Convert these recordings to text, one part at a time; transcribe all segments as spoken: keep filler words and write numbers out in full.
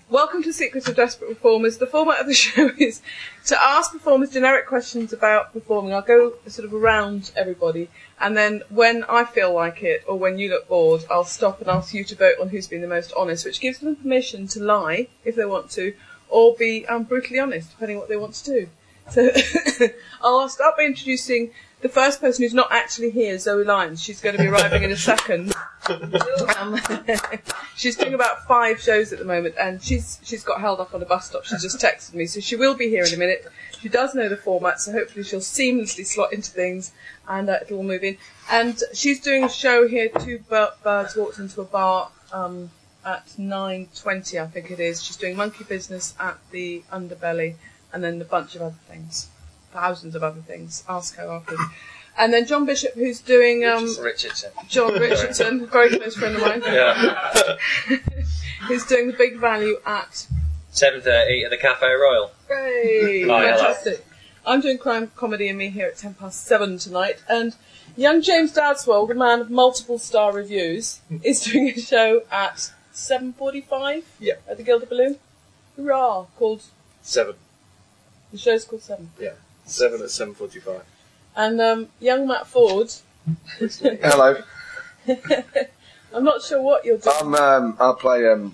welcome to Secrets of Desperate Performers. The format of the show is to ask performers generic questions about performing. I'll go sort of around everybody, and then when I feel like it, or when you look bored, I'll stop and ask you to vote on who's been the most honest, which gives them permission to lie, if they want to, or be um, brutally honest, depending on what they want to do. So I'll start by introducing the first person who's not actually here, Zoe Lyons. She's going to be arriving in a second. Um, she's doing about five shows at the moment, and she's she's got held up on a bus stop. She's just texted me, so she will be here in a minute. She does know the format, so hopefully she'll seamlessly slot into things, and uh, it'll all move in. And she's doing a show here, Two Birds Walked Into a Bar, um, at nine twenty, I think it is. She's doing Monkey Business at the Underbelly, and then a bunch of other things. Thousands of other things. Ask her afterwards. And then John Bishop, who's doing... Um, Richardson. John Richardson, a very close friend of mine. Yeah. Who's doing the Big Value at... seven thirty at the Cafe Royal. Hooray! Oh, Fantastic. I'm doing Crime, Comedy and Me here at ten past seven tonight. And young James Dadswell, the man of multiple star reviews, is doing a show at seven forty-five yeah. at the Gilded Balloon. Hurrah! Called... Seven. The show's called Seven. Yeah. Seven at seven forty-five. And um, young Matt Ford. Hello. I'm not sure what you're doing. I'm. Um, I play. Um,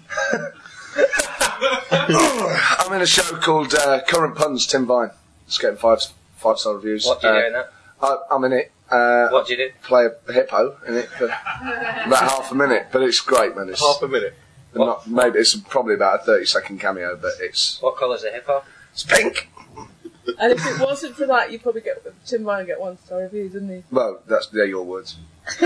I'm in a show called uh, Current Puns. Tim Vine. It's getting five five star reviews. What do you uh, do in that? I, I'm in it. Uh, what do you do? Play a hippo in it for about half a minute, but it's great, man. It's half a minute. Not, maybe it's probably about a thirty second cameo, but it's. What colour's a hippo? It's pink. And if it wasn't for that, you'd probably get Tim Vine get one star reviews, wouldn't he? Well, that's they're your words. So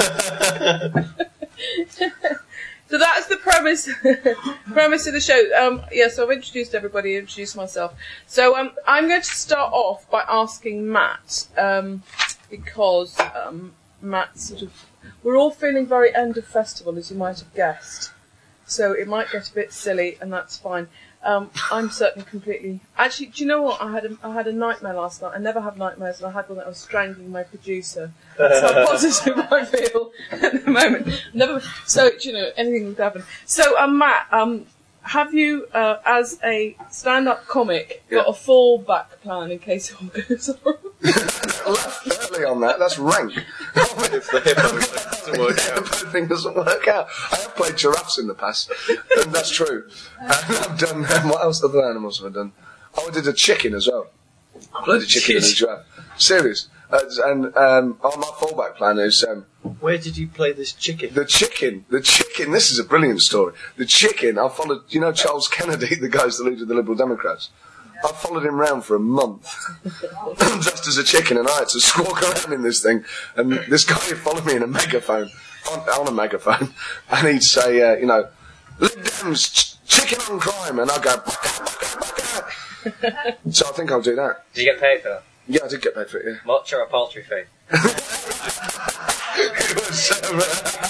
that's the premise premise of the show. Um, yeah, so I've introduced everybody, introduced myself. So um, I'm going to start off by asking Matt, um, because um, Matt sort of... We're all feeling very end of festival, as you might have guessed. So it might get a bit silly, and that's fine. Um, I'm certainly completely... Actually, do you know what? I had a, I had a nightmare last night. I never have nightmares, and I had one that I was strangling my producer. That's how positive I feel at the moment. Never. So, you know, anything would happen. So, um, Matt, um, have you, uh, as a stand-up comic, got a fallback plan in case it all goes wrong? Laugh early on that. That's rank. If the hippo doesn't work the out. hippo thing doesn't work out. I have played giraffes in the past, and that's true. And I've done... Um, what else other animals have I done? Oh, I did a chicken as well. I played a chicken and a giraffe. Serious. Uh, and um, oh, my fallback plan is... Um, Where did you play this chicken? The chicken. The chicken. This is a brilliant story. The chicken, I followed... You know Charles Kennedy, the guy who's the leader of the Liberal Democrats? I followed him round for a month, dressed as a chicken, and I had to squawk around in this thing. And this guy would follow me in a megaphone, on, on a megaphone, and he'd say, uh, you know, Lib Dems, ch- chicken on crime, and I'd go, baka, baka, baka. So I think I'll do that. Did you get paid for that? Yeah, I did get paid for it, yeah. Much or a poultry fee? It was, um,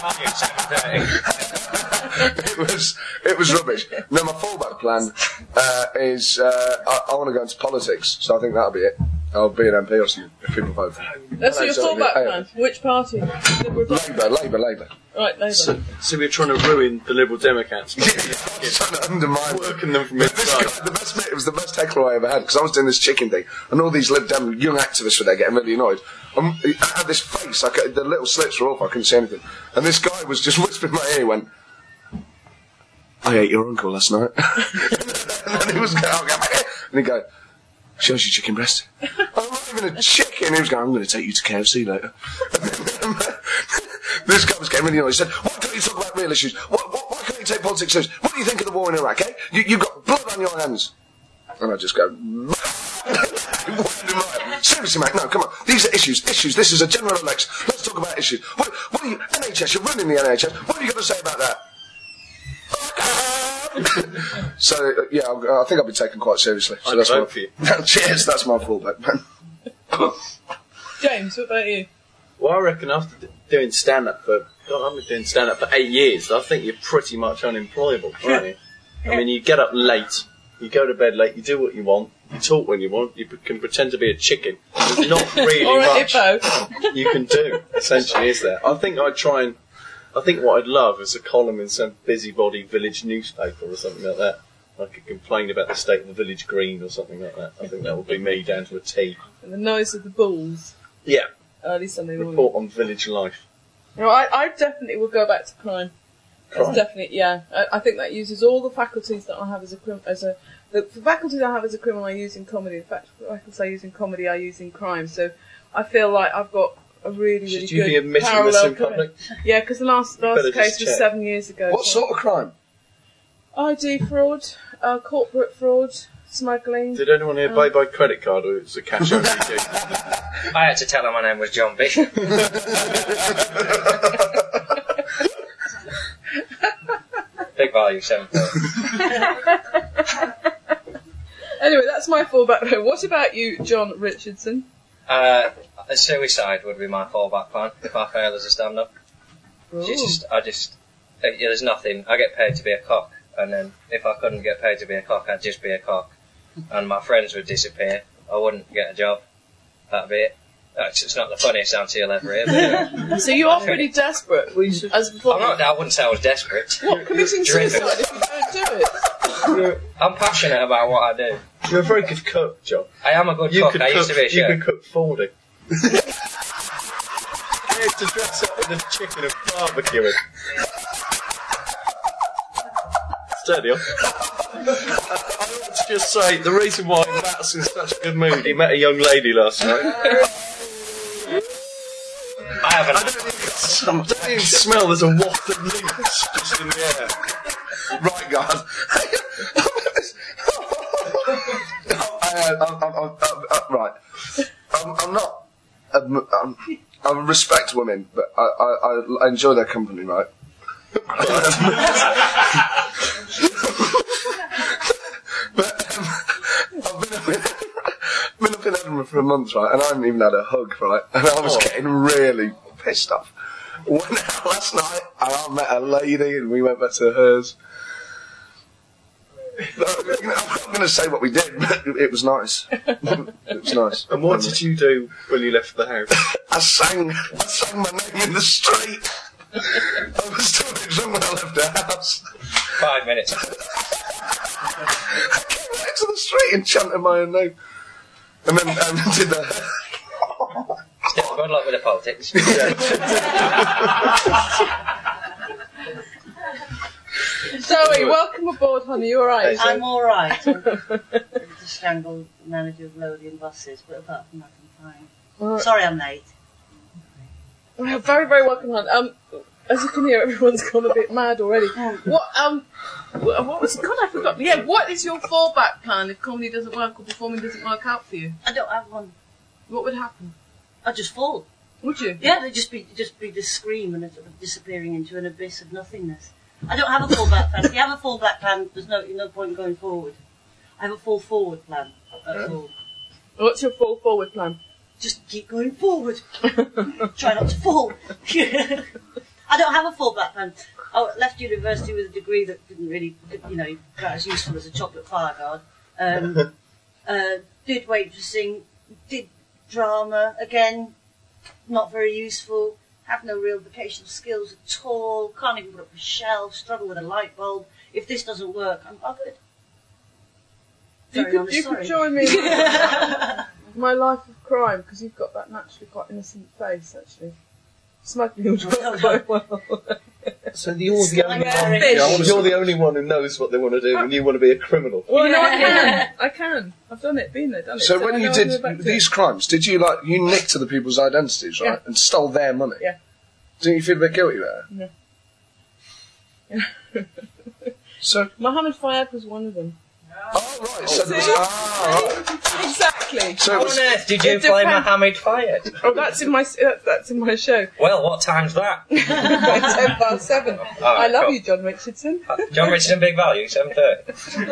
it was it was rubbish. No, my fallback plan uh, is uh, I, I want to go into politics, so I think that'll be it. I'll be an M P or something if people vote for me. That's your fallback plan. Which party? Labour, Labour, Labour. Right, Labour. So, so we're trying to ruin the Liberal Democrats. Yeah, I was trying to undermine Working them from this inside. guy, the best, it was the best heckler I ever had, because I was doing this chicken thing, and all these Lib Dem young activists were there getting really annoyed. Um, I had this face, I could, the little slits were off, I couldn't see anything. And this guy was just whispering in my ear, he went, I ate your uncle last night. And then he was going, and he'd go, shows you chicken breast. I'm not even a chicken. He was going, I'm going to take you to K F C later. This guy was getting really annoyed. He said, why can't you talk about real issues? Why, why, why can't you take politics seriously? What do you think of the war in Iraq, eh? You, you've got blood on your hands. And I just go, seriously, mate, no, come on. These are issues, issues. This is a general election. Let's talk about issues. What, what are you, N H S, you're running the N H S. What are you going to say about that? So, uh, yeah, I, I think I'll be taken quite seriously. So I'd that's vote my, for you. Cheers, that's my fallback, man. James, what about you? Well, I reckon after d- doing stand-up for... God, I've been doing stand-up for eight years. I think you're pretty much unemployable, aren't you? I mean, you get up late, you go to bed late, you do what you want, you talk when you want, you p- can pretend to be a chicken. There's not really Or a much hippo. you can do, essentially, is there? I think I'd try and I think what I'd love is a column in some busybody village newspaper or something like that. I could complain about the state of the village green or something like that. I think that would be me down to a T. And the noise of the bulls. Yeah. Early Sunday morning. Report on village life. No, I, I definitely would go back to crime. Crime? That's definitely, yeah. I, I think that uses all the faculties that I have as a crim- as a the, the faculties I have as a criminal I use in comedy. The fact the faculties I use in comedy I use in crime. So I feel like I've got a really really Should you good be admitting parallel this in career. public? Yeah, because the last last Better case just was check. seven years ago. What so- sort of crime? I D fraud, uh, corporate fraud, smuggling. Did anyone here pay by credit card or it's a cash only gig? I had to tell her my name was John Bishop. Big value, seven thirty. Anyway, that's my fallback. What about you, John Richardson? Uh, suicide would be my fallback plan if I fail as a stand-up. Ooh. It's just, I just, uh, yeah, there's nothing. I get paid to be a cock, and then if I couldn't get paid to be a cock, I'd just be a cock, and my friends would disappear. I wouldn't get a job. That'd be it. That's it's not the funniest answer you'll ever hear. But, yeah. So you are pretty desperate as a I'm performer. not. I wouldn't say I was desperate. What, committing Driven. suicide if you don't do it? You're, I'm passionate about what I do. you're a very good cook, John. I am a good You cook. could I cook, used to be a you chef. could cook forty. You had to dress up with a chicken and barbecue it. Steady on. I want to just say, the reason why Matt's in such a good mood, he met a young lady last night. I haven't. I don't even, I don't even smell, there's a waft of leaves just in the air. Right, guys. I, I'm, I'm, I'm, I'm, right. I'm, I'm not. I'm, I'm, I respect women, but I, I, I enjoy their company, right? But um, I've been up, in, been up in Edinburgh for a month, right, and I haven't even had a hug, right, and I was Oh. getting really pissed off. Went out last night, and I met a lady, and we went back to hers. You know, I'm not going to say what we did, but it was nice. It was nice. And what did you do when you left the house? I sang, I sang my name in the street. I was still drunk when I left the house. Five minutes. I came back to the street and chanted my own name. And then um, did the... Still, good luck with the politics. Zoe, welcome aboard, honey. You alright? Hey, I'm alright. I'm the strangled manager of Lothian buses, but apart from that, I'm fine. Alright. Sorry I'm late. Well, very, very welcome, hon. Um, as you can hear, everyone's gone a bit mad already. What, um, wh- what was, God, I forgot. Yeah, what is your fallback plan if comedy doesn't work or performing doesn't work out for you? I don't have one. What would happen? I'd just fall. Would you? Yeah, there'd just be just be this scream and a sort of disappearing into an abyss of nothingness. I don't have a fallback plan. If you have a fallback plan, there's no no point going forward. I have a fall forward plan. That's all. What's your fall forward plan? Just keep going forward. Try not to fall. I don't have a fallback plan. I left university with a degree that didn't really, you know, got as useful as a chocolate fire guard. Um, uh, did waitressing, did drama, again, not very useful. Have no real vocational skills at all. Can't even put up a shelf. Struggle with a light bulb. If this doesn't work, I'm buggered. You Very could, honest, you sorry. could join me in my life of crime because you've got that naturally quite innocent face, actually. Smuggling would work quite well. So you're the only Yeah, one, fish. you're the only one who knows what they want to do and you want to be a criminal. Well, no, I can. I can. I've done it, been there, done it. So I when you know I'll go did back to these it. crimes, did you like, you nicked other people's identities, right? Yeah. And stole their money? Yeah. Didn't you feel a bit guilty there? No. So, Mohammed Fayed was one of them. oh right, so there was, See? ah, right. Exactly. So it How was, on earth did you It play depends. Mohammed Fayed? Oh, that's in my that's, that's in my show. Well, what time's that? Ten past seven. Oh, I love cool. you, John Richardson. John Richardson, Big Value, seven thirty.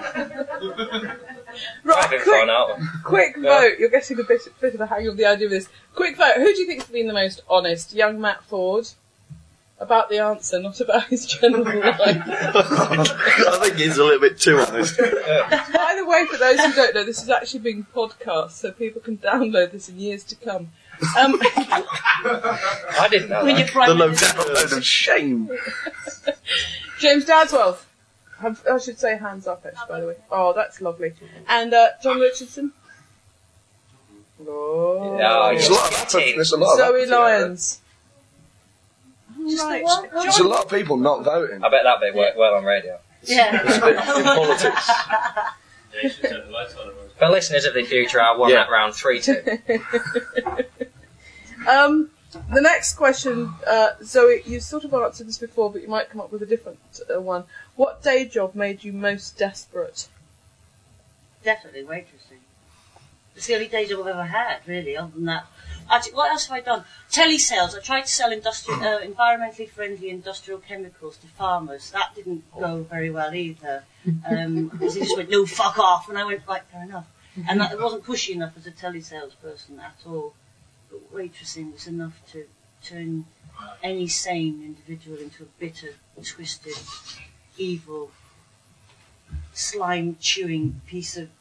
Right, I've been quick, thrown out. quick Yeah. vote. You're getting a bit, bit of a hang of the idea of this. Quick vote. Who do you think's been the most honest? Young Matt Ford. About the answer, not about his general life. I think he's a little bit too honest. By the way, for those who don't know, this is actually being podcast, so people can download this in years to come. Um, I didn't know When that. you're prime The load minister. load of shame. James Dadsworth. Have- I should say hands up, actually, by the way. Oh, that's lovely. And uh, John Richardson. Oh. Oh, There's a you're lot of apathy. kidding. There's a lot of Zoe apathy out there. Lyons. Just the Right. one? There's a lot of people not voting. I bet that bit worked well on radio. Yeah. It's a bit in politics. Yeah, you should turn the lights on. For listeners of the future, I won Yeah. that round three two. Um, the next question, uh, Zoe, you've sort of answered this before, but you might come up with a different uh, one. What day job made you most desperate? Definitely waitressing. It's the only day job I've ever had, really, other than that. Actually, what else have I done? Telesales. I tried to sell industrial, uh, environmentally friendly industrial chemicals to farmers. That didn't go very well either. Um, because they just went, no, fuck off. And I went, like, fair enough. And that, it wasn't pushy enough as a telesales person at all. But waitressing was enough to turn any sane individual into a bitter, twisted, evil, slime-chewing piece of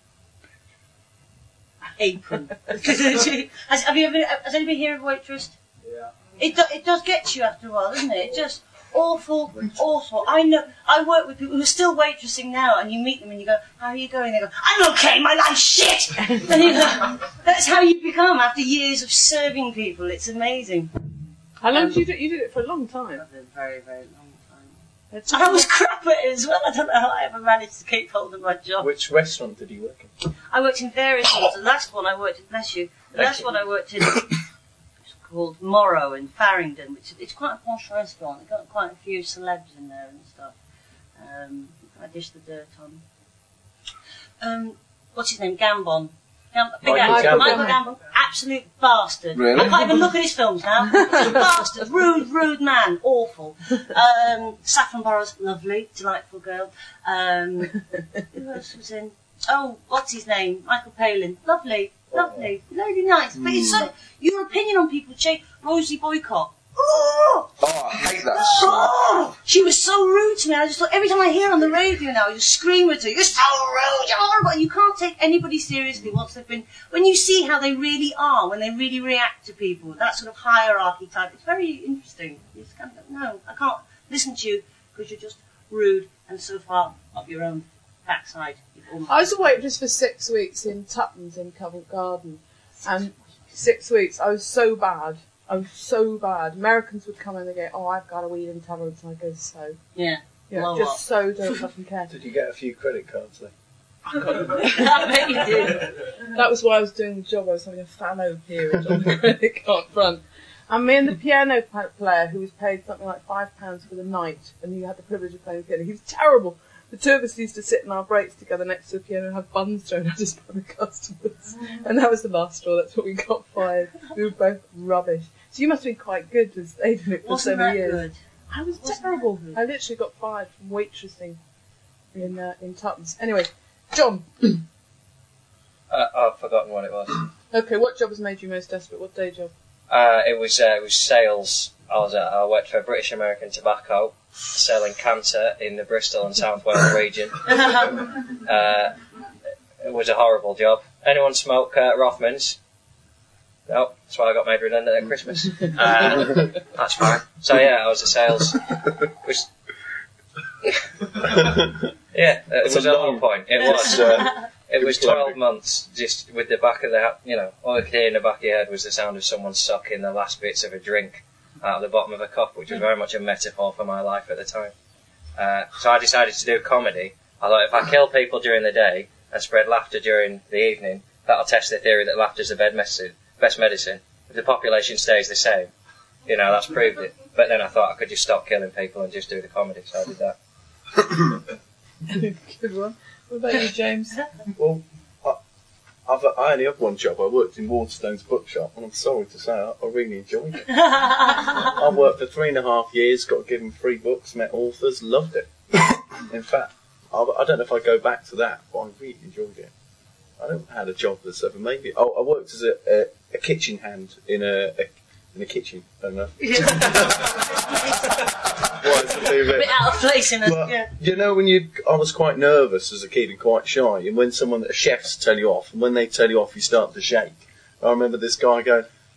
apron. has, have you ever, has anybody here ever waitressed? Yeah. It, do, it does get to you after a while, doesn't it? It just awful, awful. I know. I work with people who are still waitressing now, and you meet them and you go, "How are you going?" They go, "I'm okay. My life's shit." And you go, that's how you become after years of serving people. It's amazing. How long Um, did you do? You did it for a long time. A very, very long time. It's And I was crap at it as well. I don't know how I ever managed to keep hold of my job. Which restaurant did you work in? I worked in various ones. The last one I worked in, bless you, the last one I worked in was called Morrow in Farringdon, which is, it's quite a posh restaurant. They've got quite a few celebs in there and stuff. Um, I dish the dirt on. Um, what's his name? Gambon. Gam- big Michael actor. Gambon. Michael Gambon. Absolute bastard. Really? I can't even look at his films now. He's a bastard. Rude, rude man. Awful. Um, Saffron Burrows, lovely, delightful girl. Um, who else was in? Oh, what's his name? Michael Palin. Lovely, lovely, really nice. But it's so, your opinion on people change. Rosie Boycott. Oh, Oh, I hate that song. oh, she was so rude to me. I just thought every time I hear her on the radio now, I just scream at her. You're so rude. You're horrible. And you can't take anybody seriously once they've been. When you see how they really are, when they really react to people, that sort of hierarchy type. It's very interesting. You just kind of go, no, I can't listen to you because you're just rude and so far up your own backside. You've almost- I was a waitress for six weeks in Tuppence in Covent Garden, and six weeks I was so bad. I was so bad. Americans would come in and go, "Oh, I've got a weed intolerance," and I go, "So, yeah. yeah, Blow just up. so don't fucking care." Did you get a few credit cards then? I bet you did. That was why I was doing the job. I was having a fallow period on the credit card front. And me and the piano pa- player, who was paid something like five pounds for the night, and he had the privilege of playing the piano, he was terrible. The two of us used to sit in our breaks together next to the piano and have buns thrown at us by the customers. And that was the last straw. That's what we got fired. We were both rubbish. So you must have been quite good to stay in it for Wasn't so many that years. good? I was Wasn't terrible. that good? I literally got fired from waitressing in uh, in Tuppence. Anyway, John. Uh, I've forgotten what it was. Okay, what job has made you most desperate? What day job? Uh, it was uh, it was sales. I was uh, I worked for British American Tobacco, selling cancer in the Bristol and South Wales region. Uh, it was a horrible job. Anyone smoke uh, Rothmans? No, that's why I got made redundant at Christmas. Uh, that's fine. So yeah, I was a sales. Was, yeah, it It's was a a long- long point. It was. Uh, It was Exploding. twelve months, just with the back of the, you know, all you could hear in the back of your head was the sound of someone sucking the last bits of a drink out of the bottom of a cup, which was very much a metaphor for my life at the time. Uh, so I decided to do comedy. I thought if I kill people during the day and spread laughter during the evening, that'll test the theory that laughter's the best medicine. Best medicine. If the population stays the same, you know, that's proved it. But then I thought I could just stop killing people and just do the comedy, so I did that. Good one. What about you, James? Well, I, I've, I only have one job. I worked in Waterstone's bookshop, and I'm sorry to say, I, I really enjoyed it. I worked for three and a half years, got given free books, met authors, loved it. In fact, I, I don't know if I go back to that, but I really enjoyed it. I don't had a job that's ever made me. Oh, I worked as a, a, a kitchen hand in a, a in a kitchen. I don't know. What to do A with bit it? out of place in a. Well, Yeah. you know, when you, I was quite nervous as a kid and quite shy, and when someone, a chefs tell you off, and when they tell you off, you start to shake. I remember this guy going,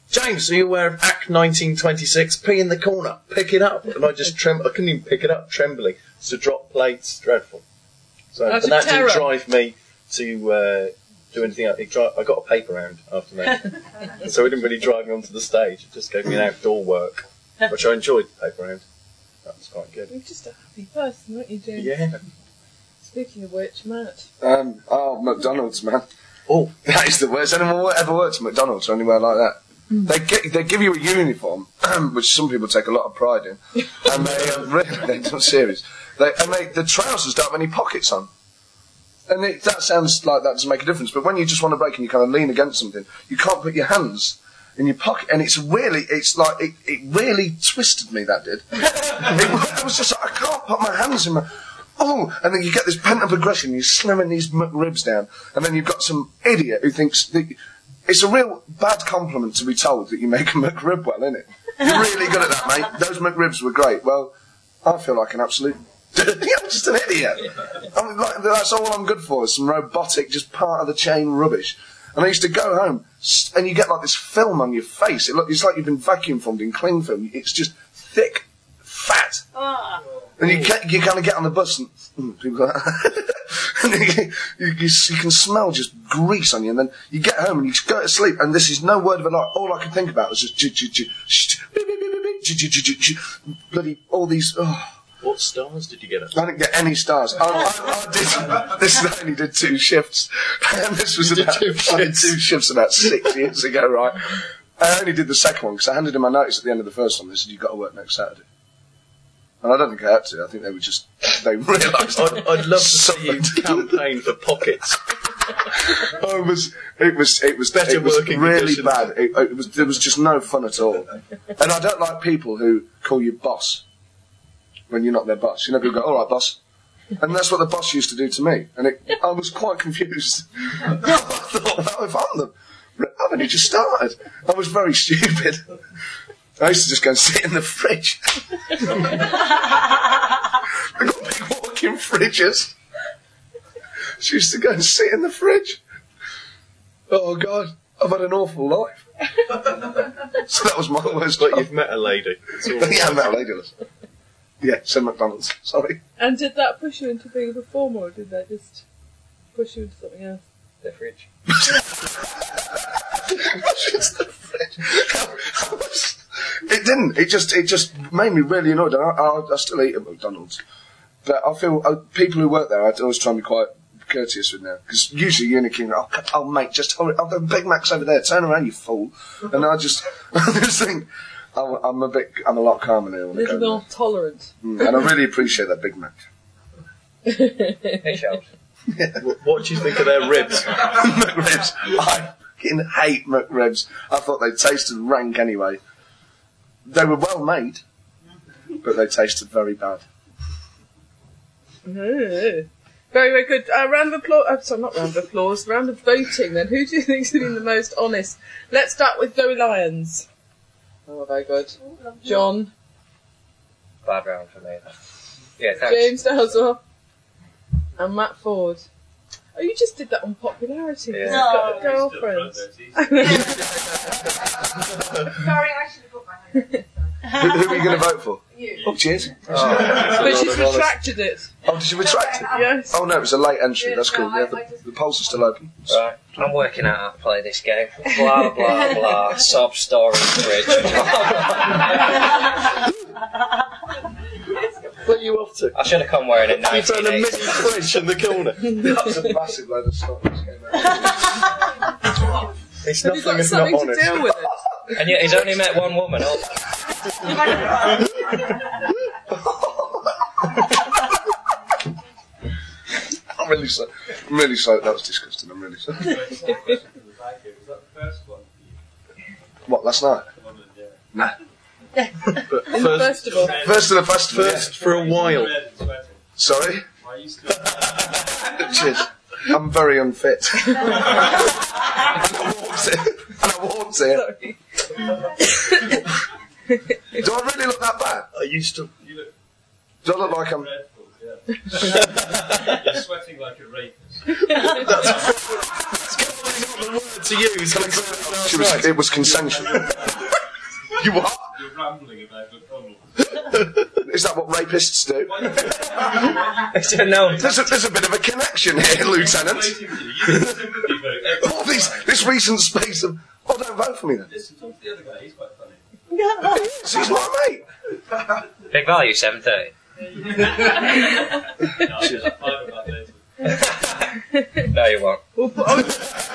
James, are you aware of Act nineteen twenty-six? Pee in the corner, pick it up. And I just trem- I couldn't even pick it up, trembling. So drop plates, dreadful. So That's and a that terror. didn't drive me to uh, do anything else. It dri- I got a paper round after that. And so it didn't really drive me onto the stage. It just gave me an outdoor work, which I enjoyed, the paper round. That was quite good. You're just a happy person, aren't you, James? Yeah. Speaking of which, Matt. Um, oh, McDonald's, man. Oh, That is the worst. Anyone ever worked at McDonald's or anywhere like that? They get, they give you a uniform, which some people take a lot of pride in, and they uh, really, they're serious. They, and they, the trousers don't have any pockets on. And it, that sounds like that doesn't make a difference, but when you just want to break and you kind of lean against something, you can't put your hands in your pocket, and it's really, it's like, it, it really twisted me, that did. it, it was just like, I can't put my hands in my... Oh, and then you get this pent-up aggression, you're slamming these McRibs down, and then you've got some idiot who thinks that... It's a real bad compliment to be told that you make a McRib well, isn't it? You're really good at that, mate. Those McRibs were great. Well, I feel like an absolute... I'm just an idiot. I mean, like, that's all I'm good for, is some robotic, just part of the chain rubbish. And I used to go home, and you get like this film on your face. It look, it's like you've been vacuum formed in cling film. It's just thick, fat. Ah. And you get, you kind of get on the bus and mm, people go, and you, you, you, you can smell just grease on you. And then you get home and you go to sleep. And this is no word of a lie. All I could think about was just ch- ch- ch- ch- beep, beep, beep, beep, ch- ch- ch- ch- ch- bloody all these. Oh. what stars did you get at? I didn't get any stars. I, I, I did. This I only did two shifts, and this was You did about two I did shifts? two shifts about six years ago, right? I only did the second one because I handed in my notice at the end of the first one. They said you've got to work next Saturday. And I don't think I had to. I think they were just, they realised. I'd, I'd love to see you campaign for pockets. Oh, it was, it was, it was, Better it was working really conditions. bad. It, it was, there was just no fun at all. And I don't like people who call you boss when you're not their boss. You know, people go, all right, boss. And that's what the boss used to do to me. And it, I was quite confused. I thought, oh, if I'm the, I've only just started. I was very stupid. I used to just go and sit in the fridge. They've got big walk-in fridges. She used to go and sit in the fridge. Oh, God, I've had an awful life. So that was my worst. But job. you've met a lady. It's all Yeah, I met a lady. Yeah, so McDonald's. Sorry. And did that push you into being a performer, or did that just push you into something else? The fridge. Just the fridge. It didn't. It just, it just made me really annoyed. I, I, I still eat at McDonald's, but I feel uh, people who work there, I always try and be quite courteous with now, because usually you're in a king. Oh, oh, mate, just hold it. Oh, the Big Mac's over there. Turn around, you fool. And I just, I just think I'm, I'm a bit, I'm a lot calmer now. A When I little go more tolerant. there. Mm, and I really appreciate that Big Mac. It shows. What, what do you think of their ribs? McRibs. I fucking hate McRibs. I thought they tasted rank anyway. They were well made, but they tasted very bad. Very, very good. Uh, round of applause. Uh, sorry, not round of applause. Round of voting. Then, who do you think's been the most honest? Let's start with Zoe Lyons. Oh, very good. John, Bad round for me. Yeah, thanks. James Dowswell, and Matt Ford. Oh, you just did that on popularity. Yeah. He's got a No. girlfriend. Still Sorry, I should have got my hand. Who, who are you going to vote for? You. Oh, cheers. But she's retracted it. Oh, did you retract it? Yes. Oh, no, it was a late entry. Yeah, That's cool. no, Yeah, I- the, I just- the polls are still open. Right, I'm working out how to play this game. Blah, blah, blah. Sob story, fridge. What are you off to? I should have come wearing a You found a mini nineteen eighties. fridge in the corner. That's a massive load of stock. It's Have you nothing got if not something to honest. deal with it? And yet he's only met one woman. Oh, I'm really sorry. I'm really sorry. That was disgusting. I'm really sorry. Was that the first one for you? What, last night? The one that, yeah. Nah. But In the first, festival. First of the festival. first for a while. Red and sweating. Sorry? Why are you still Cheers. I'm very unfit. and I walked it. And I walked it. Sorry. Do I really look that bad? I used to. You look Do I look like I'm... dreadful, yeah. You're sweating like a rapist. The word to use. She was, it was consensual. You what? You're rambling about McDonald's. Is that what rapists do? Why you- It's a no. There's a, there's a bit of a connection here, Lieutenant. Waiting for you. You need a sympathy vote every All these, time. this recent space of... Oh, don't vote for me then. Listen, talk to the other guy. He's quite funny. Yes, he's my mate. Big value, seven thirty. No, I'll do that five o'clock later. No, you won't. We'll put on-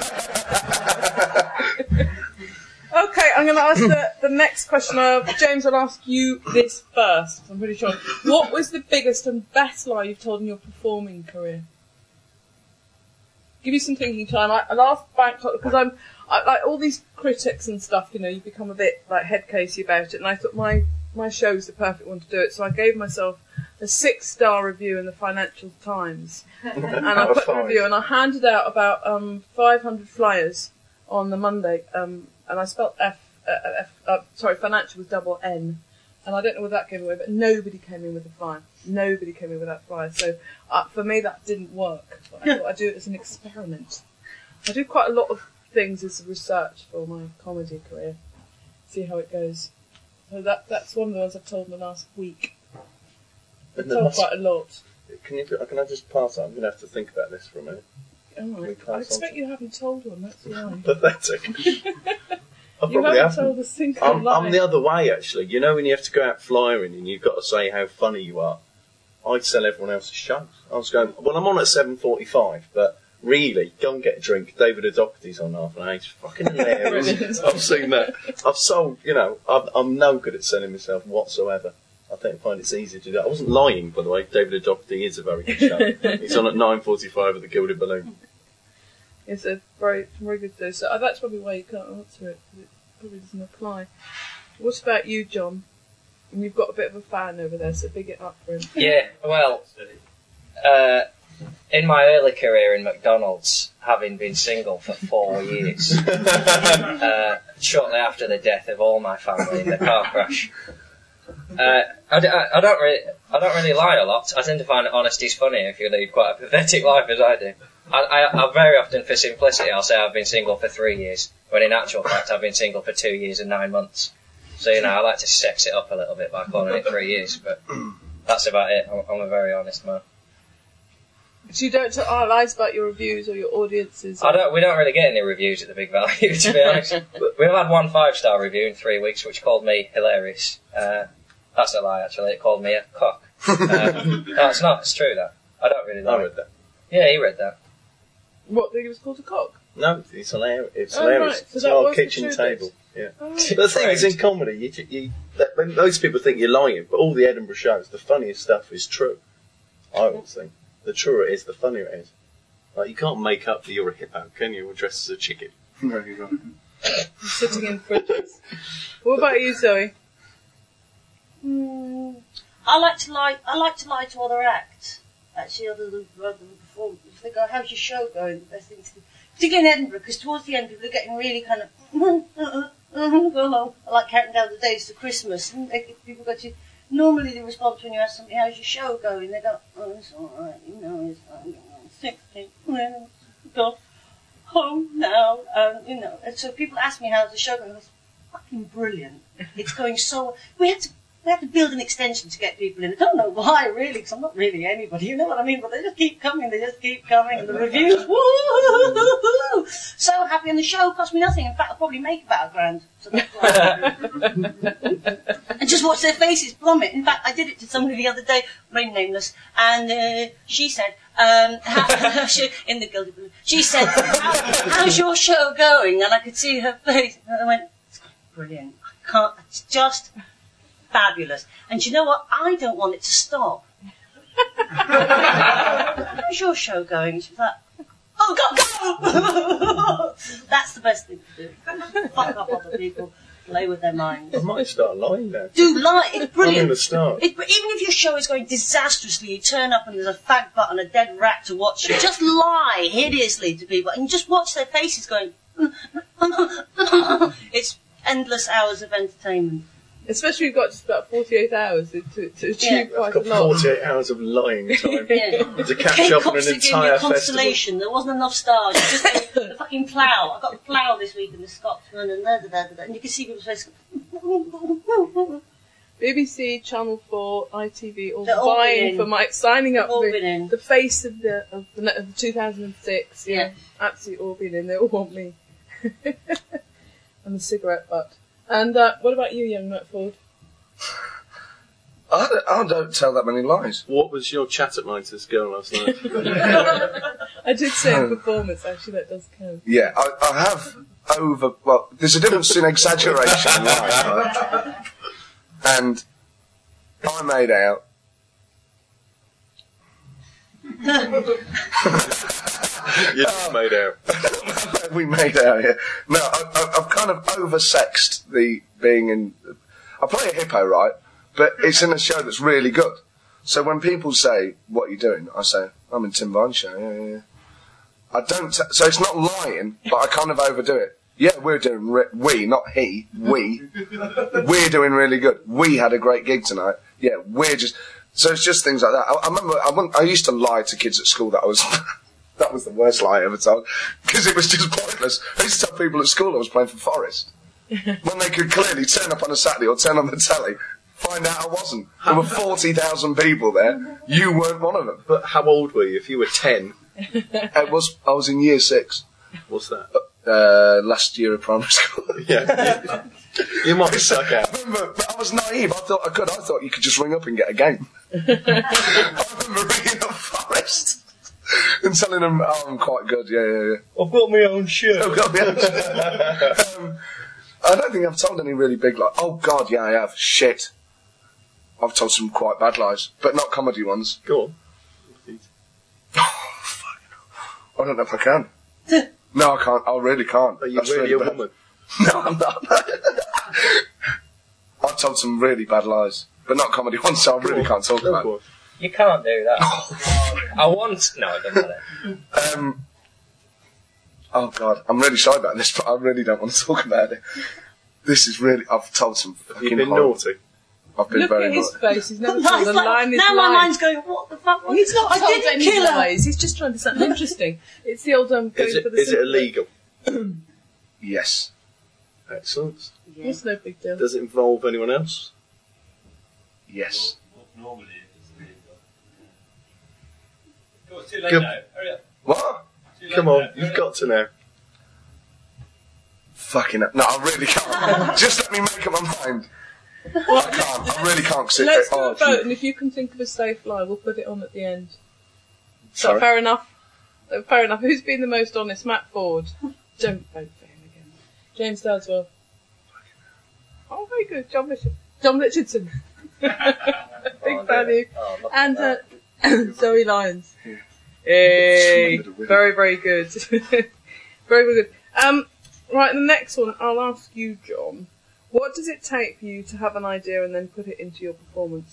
Okay, I'm going to ask the, the next question. Uh, James, I'll ask you this first. I'm pretty sure. What was the biggest and best lie you've told in your performing career? Give you some thinking time. I, I'll ask Bangkok because I'm I, like all these critics and stuff. You know, you become a bit like head casey about it. And I thought my my show's the perfect one to do it. So I gave myself a six star review in the Financial Times, and I put the review and I handed out about um, five hundred flyers on the Monday. Um, And I spelled F, uh, F uh, sorry, financial was double N. And I don't know what that gave away, but nobody came in with a flyer. Nobody came in with that flyer. So uh, for me, that didn't work. But I thought I'd do it as an experiment. I do quite a lot of things as research for my comedy career. See how it goes. So that that's one of the ones I've told in the last week. I've told quite a lot. Can you? Can I just pass that? I'm going to have to think about this for a minute. All right. Can we I pass expect on to- you haven't told one, that's why. Pathetic. I You probably haven't haven't. told a single I'm, lie. I'm the other way, actually. You know when you have to go out flyering and you've got to say how funny you are? I'd sell everyone else's shows. I was going, well, I'm on at seven forty-five, but really, go and get a drink. David O'Doherty's on half an hour. He's fucking hilarious. I've seen that. I've sold, you know, I'm, I'm no good at selling myself whatsoever. I think I find it's easy to do. I wasn't lying, by the way. David O'Doherty is a very good show. He's on at nine forty-five with the Gilded Balloon. It's a very, very good thing. So uh, that's probably why you can't answer it, because it probably doesn't apply. What about you, John? And you've got a bit of a fan over there, so big it up for him. Yeah, well, uh, in my early career in McDonald's, having been single for four years, uh, shortly after the death of all my family in the car crash, uh, I, d- I, I don't really, I don't really lie a lot. I tend to find that honesty's funny if you lead quite a pathetic life as I do. I, I, I very often, for simplicity, I'll say I've been single for three years, when in actual fact I've been single for two years and nine months. So, you know, I like to sex it up a little bit by calling it three years, but that's about it. I'm, I'm a very honest man. So you don't tell lies about your reviews or your audiences? I don't, we don't really get any reviews at the Big Value, to be honest. We've had one five-star review in three weeks, which called me hilarious. Uh, that's a lie, actually. It called me a cock. Uh, no, it's not. It's true, that. I don't really I know. read that. Yeah, he read that. What, that he was called a cock? No, it's hilarious. It's Oh, hilarious. right. So It's that our was the kitchen true table. bit. Yeah. Oh, But the thing is, in comedy, you, you, that, when most people think you're lying, but all the Edinburgh shows, the funniest stuff is true. I always think. The truer it is, the funnier it is. Like, you can't make up that you're a hippo, can you? Or dressed as a chicken. No, you're right. Sitting in fridges. What about you, Zoe? Mm, I like to lie. I like to lie to other acts. Actually, other than rather than perform. If they go, "How's your show going?" The best thing to do, particularly in Edinburgh, because towards the end people are getting really kind of go along. I like counting down the days to Christmas. And they, people go to. Normally, the response when you ask somebody, "How's your show going?" They go, "Oh, it's all right. You know, it's I'm sixteen. Well, go home now." Um, you know, and so people ask me how's the show going. It's fucking brilliant. It's going so. We had to. We had to build an extension to get people in. I don't know why, really, because I'm not really anybody. You know what I mean? But they just keep coming. They just keep coming. And the reviews, woo! So happy. And the show cost me nothing. In fact, I'll probably make about a grand. So that's why. And just watch their faces plummet. In fact, I did it to somebody the other day, very nameless, and uh, she said, um, how, she, in the Gilded Balloon, she said, How, how's your show going? And I could see her face. And I went, it's going brilliant. I can't, it's just fabulous. And you know what? I don't want it to stop. How's your show going? She was like, oh, go, go! That's the best thing to do. Fuck up other people. Play with their minds. I might start lying now. Do lie. It's brilliant. I'm going to start. It, even if your show is going disastrously, you turn up and there's a fag butt and a dead rat to watch you. Just lie hideously to people and just watch their faces going. It's endless hours of entertainment. Especially you've got just about forty-eight hours to, to, to achieve Yeah. quite I've a got lot. forty-eight hours of lying time Yeah. to catch Kate up on Cox an gave me entire a festival. constellation. There wasn't enough stars. It's just the, the fucking plough. I got the plough this week in the Scotsman and da da da da. And you can see people's faces. B B C, Channel four, I T V, all They're all vying winning. for my signing up All for winning. the face of the of, the, of two thousand six. Yeah, Yeah. absolutely all being in. They all want me. And the cigarette butt. And uh, what about you, young Matt Ford? I don't, I don't tell that many lies. What was your chat at night to this girl last night? I did say in performance. Actually, that does count. Yeah, I, I have over. Well, there's a difference in exaggeration and lies, right? And I made out. You just made out. We made out here. No, I, I, I've kind of oversexed the being in. I play a hippo, right? But it's in a show that's really good. So when people say, "What are you doing?" I say, "I'm in Tim Vine's show." Yeah, yeah, yeah. I don't. T- so it's not lying, but I kind of overdo it. Yeah, we're doing. Re- we, not he. We. We're doing really good. We had a great gig tonight. Yeah, we're just. So it's just things like that. I, I remember. I, wouldn't- I used to lie to kids at school that I was. That was the worst lie I ever told, because it was just pointless. I used to tell people at school I was playing for Forest, when they could clearly turn up on a Saturday or turn on the telly, find out I wasn't. There were forty thousand people there. You weren't one of them. But how old were you? If you were ten, It was. I was in year six, what's that? uh, last year of primary school. Yeah. You might have stuck out. I remember, but I was naive. I thought I could. I thought you could just ring up and get a game. I remember ringing up Forest and telling them, "Oh, I'm quite good." Yeah, yeah, yeah. I've got my own shirt. Oh, God, yeah. um, I don't think I've told any really big lies. Oh, God, yeah, I have. Shit. I've told some quite bad lies, but not comedy ones. Go on. Oh, fuck. I don't know if I can. No, I can't. I really can't. Are you That's really a bad. woman? No, I'm not. I've told some really bad lies, but not comedy ones, so I really can't talk No, about go it. on. You can't do that. I want. No, it doesn't matter. Um, oh, God, I'm really sorry about this, but I really don't want to talk about it. This is really... I've told some fucking You've been horrible- naughty. I've been Look very at his naughty. face. He's never Now told it's a like- lie in his now my life. mind's going, what the fuck? Well, he's not I told didn't any kill her. lies. He's just trying to sound interesting. It's the old um, going Is it, for the is it simple- illegal? Yes. Excellent. It's no big deal. Does it involve anyone else? Yes. Normally it's illegal. Oh, it's too late Good. now. Hurry up. What? Too late Come on, now. you've got to know. Fucking hell. No, I really can't. Just let me make up my mind. I can't. I really can't. 'cause it- Let's do oh, a vote, and if you can think of a safe lie, we'll put it on at the end. Is that Sorry? fair enough? Uh, Fair enough. Who's been the most honest? Matt Ford. Don't vote for him again. James Dadswell. Oh, very good. John Richard. John Richardson. Big Oh, value. Oh, look at And uh, that. Zoe Lyons. Hey, Swindled a winner. very, very good. very, very good. Um, right, the next one, I'll ask you, John. What does it take for you to have an idea and then put it into your performance?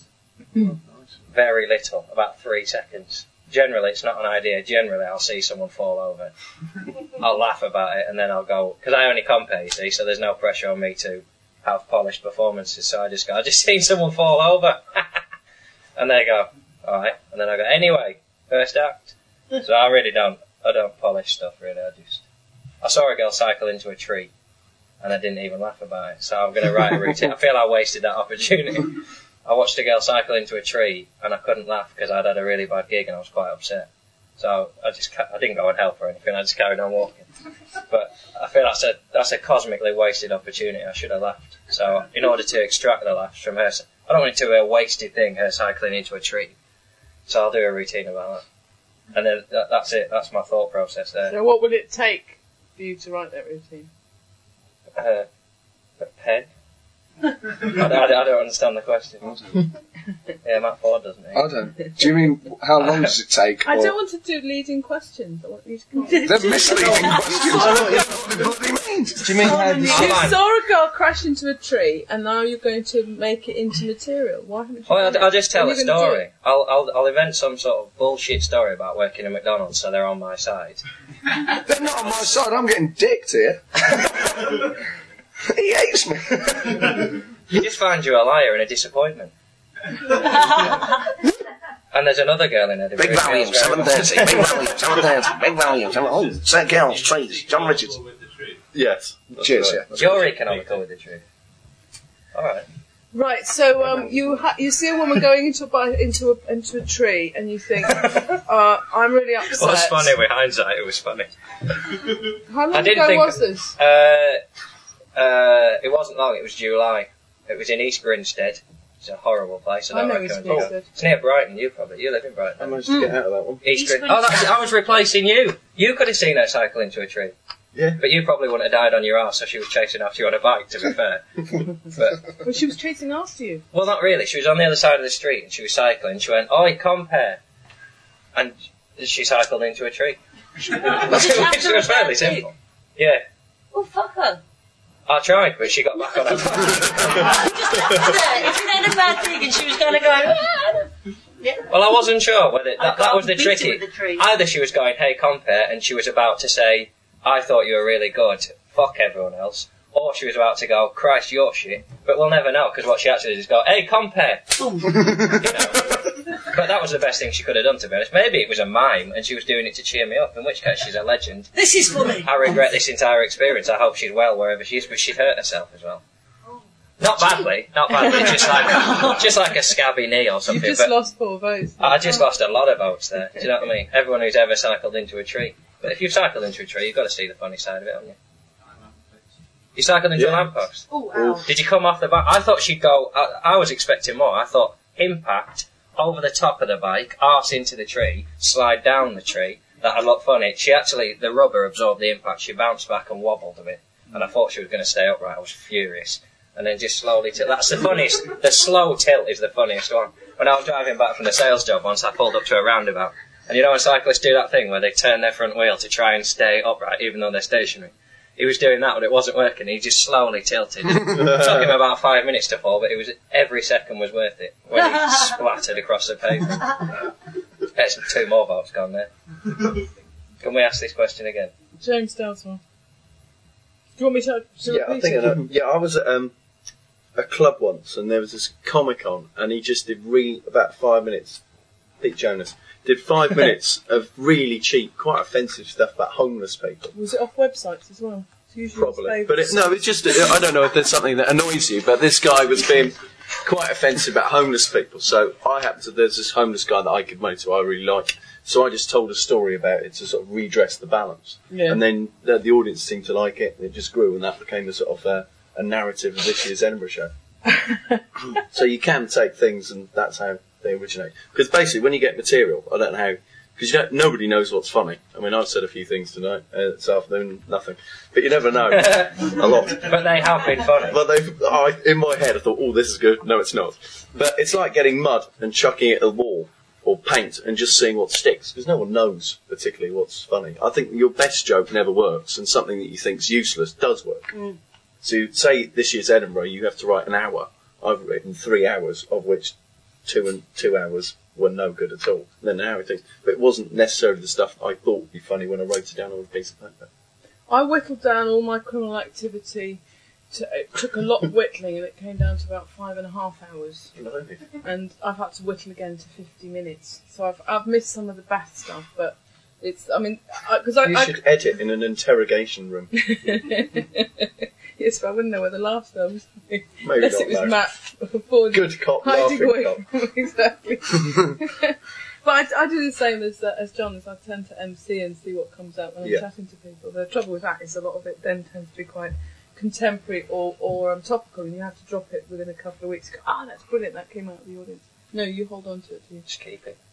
Very little, about three seconds. Generally, it's not an idea. Generally, I'll see someone fall over. I'll laugh about it, and then I'll go, because I only compare, you see, so there's no pressure on me to have polished performances. So I just go, I just seen someone fall over. And they go, alright. And then I go, anyway, first act. So I really don't, I don't polish stuff, really. I just, I saw a girl cycle into a tree, and I didn't even laugh about it. So I'm going to write a routine. I feel I wasted that opportunity. I watched a girl cycle into a tree, and I couldn't laugh because I'd had a really bad gig and I was quite upset. So I just, ca- I didn't go and help her or anything. I just carried on walking. But I feel that's a, that's a cosmically wasted opportunity. I should have laughed. So in order to extract the laughs from her, I don't want it to be a wasted thing, her cycling into a tree. So I'll do a routine about that. And then that, that's it. That's my thought process there. So what would it take for you to write that routine? Uh, a pen? I, don't, I, don't, I don't understand the question. Yeah, Matt Ford doesn't. He? I don't. Do you mean, how long does it take? I or- don't want to do leading questions. I want you to come on. They're misleading questions. I don't know what it bloody means. Do you mean how You Hold on. saw a girl crash into a tree, and now you're going to make it into material. Why haven't you? Well, done I'll, I'll it? just tell What a are you gonna story. I'll, I'll I'll invent some sort of bullshit story about working at McDonald's so they're on my side. They're not on my side. I'm getting dicked here. He hates me. You just find you a liar and a disappointment. And there's another girl in Edinburgh. Big volume, who's very- seven thirty. Big volume, seven thirty. Big volume, seven. Oh, Saint Girls, trees. John Richards. With the truth. Yes. that's Cheers, right. yeah. You're economical with the truth. All right. Right, so um, you ha- you see a woman going into a bi- into a into a tree, and you think, uh, "I'm really upset." Well, it's funny with hindsight. It was funny. How long I didn't ago think- was this? Uh, uh, it wasn't long. It was July. It was in East Grinstead. It's a horrible place. I I don't know recommend East it. Grinstead. It's near Brighton. You probably you live in I Brighton. managed to get out of that one. East, East Grin- Oh, that's, Grinstead. I was replacing you. You could have seen her cycle into a tree. Yeah. But you probably wouldn't have died on your arse if she was chasing after you on a bike, to be fair. But, Well, she was chasing after you. well, not really. She was on the other side of the street and she was cycling. She went, "Oi, compare." And she cycled into a tree. Did you have to It was fairly reverse it? simple. Yeah. Oh, fuck her. I tried, but she got back on her bike. Just left her there. If it had a bad thing and she was going to go, "Ah." Yeah. Well, I wasn't sure whether I that, that was the can't beat it tricky. with the tree. Either she was going, "Hey, compare," and she was about to say, "I thought you were really good. Fuck everyone else." Or she was about to go, "Christ, you're shit." But we'll never know, because what she actually did is go, "Hey, compare." Boom. You know. But that was the best thing she could have done, to be honest. Maybe it was a mime and she was doing it to cheer me up, in which case she's a legend. This is funny. I regret this entire experience. I hope she's well wherever she is, but she'd hurt herself as well. Not badly, not badly, just like just like a scabby knee or You've something. just But lost four votes. I just lost a lot of votes there. Do you know what I mean? Everyone who's ever cycled into a tree. But if you've cycled into a tree, you've got to see the funny side of it, haven't you? You cycled into a Yeah. lamppost. Oh, ow. Did you come off the bike? I thought she'd go. I, I was expecting more. I thought impact over the top of the bike, arse into the tree, slide down the tree. That'd look funny. She actually, the rubber absorbed the impact. She bounced back and wobbled a bit, and I thought she was going to stay upright. I was furious, and then just slowly tilt. That's the funniest. The slow tilt is the funniest one. When I was driving back from the sales job once, I pulled up to a roundabout, and you know when cyclists do that thing where they turn their front wheel to try and stay upright, even though they're stationary. He was doing that, but it wasn't working. He just slowly tilted. It took him about five minutes to fall, but it was every second was worth it when he splattered across the pavement. There's two more votes gone there. Can we ask this question again? James Delsmore. Do you want me to, to Yeah, I repeat think I it? know. Yeah, I was at um, a club once, and there was this Comic Con, and he just did really about five minutes. Pete Jonas did five minutes of really cheap, quite offensive stuff about homeless people. Was it off websites as well? It's usually Probably, his but it, favourite. no, it's just I don't know if there's something that annoys you, but this guy was being quite offensive about homeless people. So I happened to there's this homeless guy that I could mate who I really like. So I just told a story about it to sort of redress the balance, Yeah. and then the, the audience seemed to like it, and it just grew, and that became a sort of uh, a narrative of this year's Edinburgh show. So you can take things, and that's how they originate. Because basically, when you get material, I don't know how, because you don't, nobody knows what's funny. I mean, I've said a few things tonight, uh, this afternoon, nothing, but you never know a lot. But they have been funny. But they've, I, in my head, I thought, oh, this is good. No, it's not. But it's like getting mud and chucking it at a wall or paint and just seeing what sticks, because no one knows particularly what's funny. I think your best joke never works, and something that you think's useless does work. Mm. So, say this year's Edinburgh, you have to write an hour. I've written three hours, of which two and two hours were no good at all. And then an hour things, but it wasn't necessarily the stuff I thought would be funny when I wrote it down on a piece of paper. I whittled down all my criminal activity. To, it took a lot of whittling, and it came down to about five and a half hours. Blimey. And I've had to whittle again to fifty minutes. So I've I've missed some of the Bath stuff, but it's. I mean, because I. You I, should edit in an interrogation room. Yes, but I wouldn't know where the laughter was. Maybe Unless not, it was no. Matt Ford Good cop, hiding laughing away cop. from exactly. But I, I do the same as uh, as John. As I tend to M C and see what comes out when I'm Yeah. chatting to people. The trouble with that is a lot of it then tends to be quite contemporary or or um, topical, and you have to drop it within a couple of weeks. Ah, oh, that's brilliant. That came out of the audience. No, you hold on to it. You. Just keep it.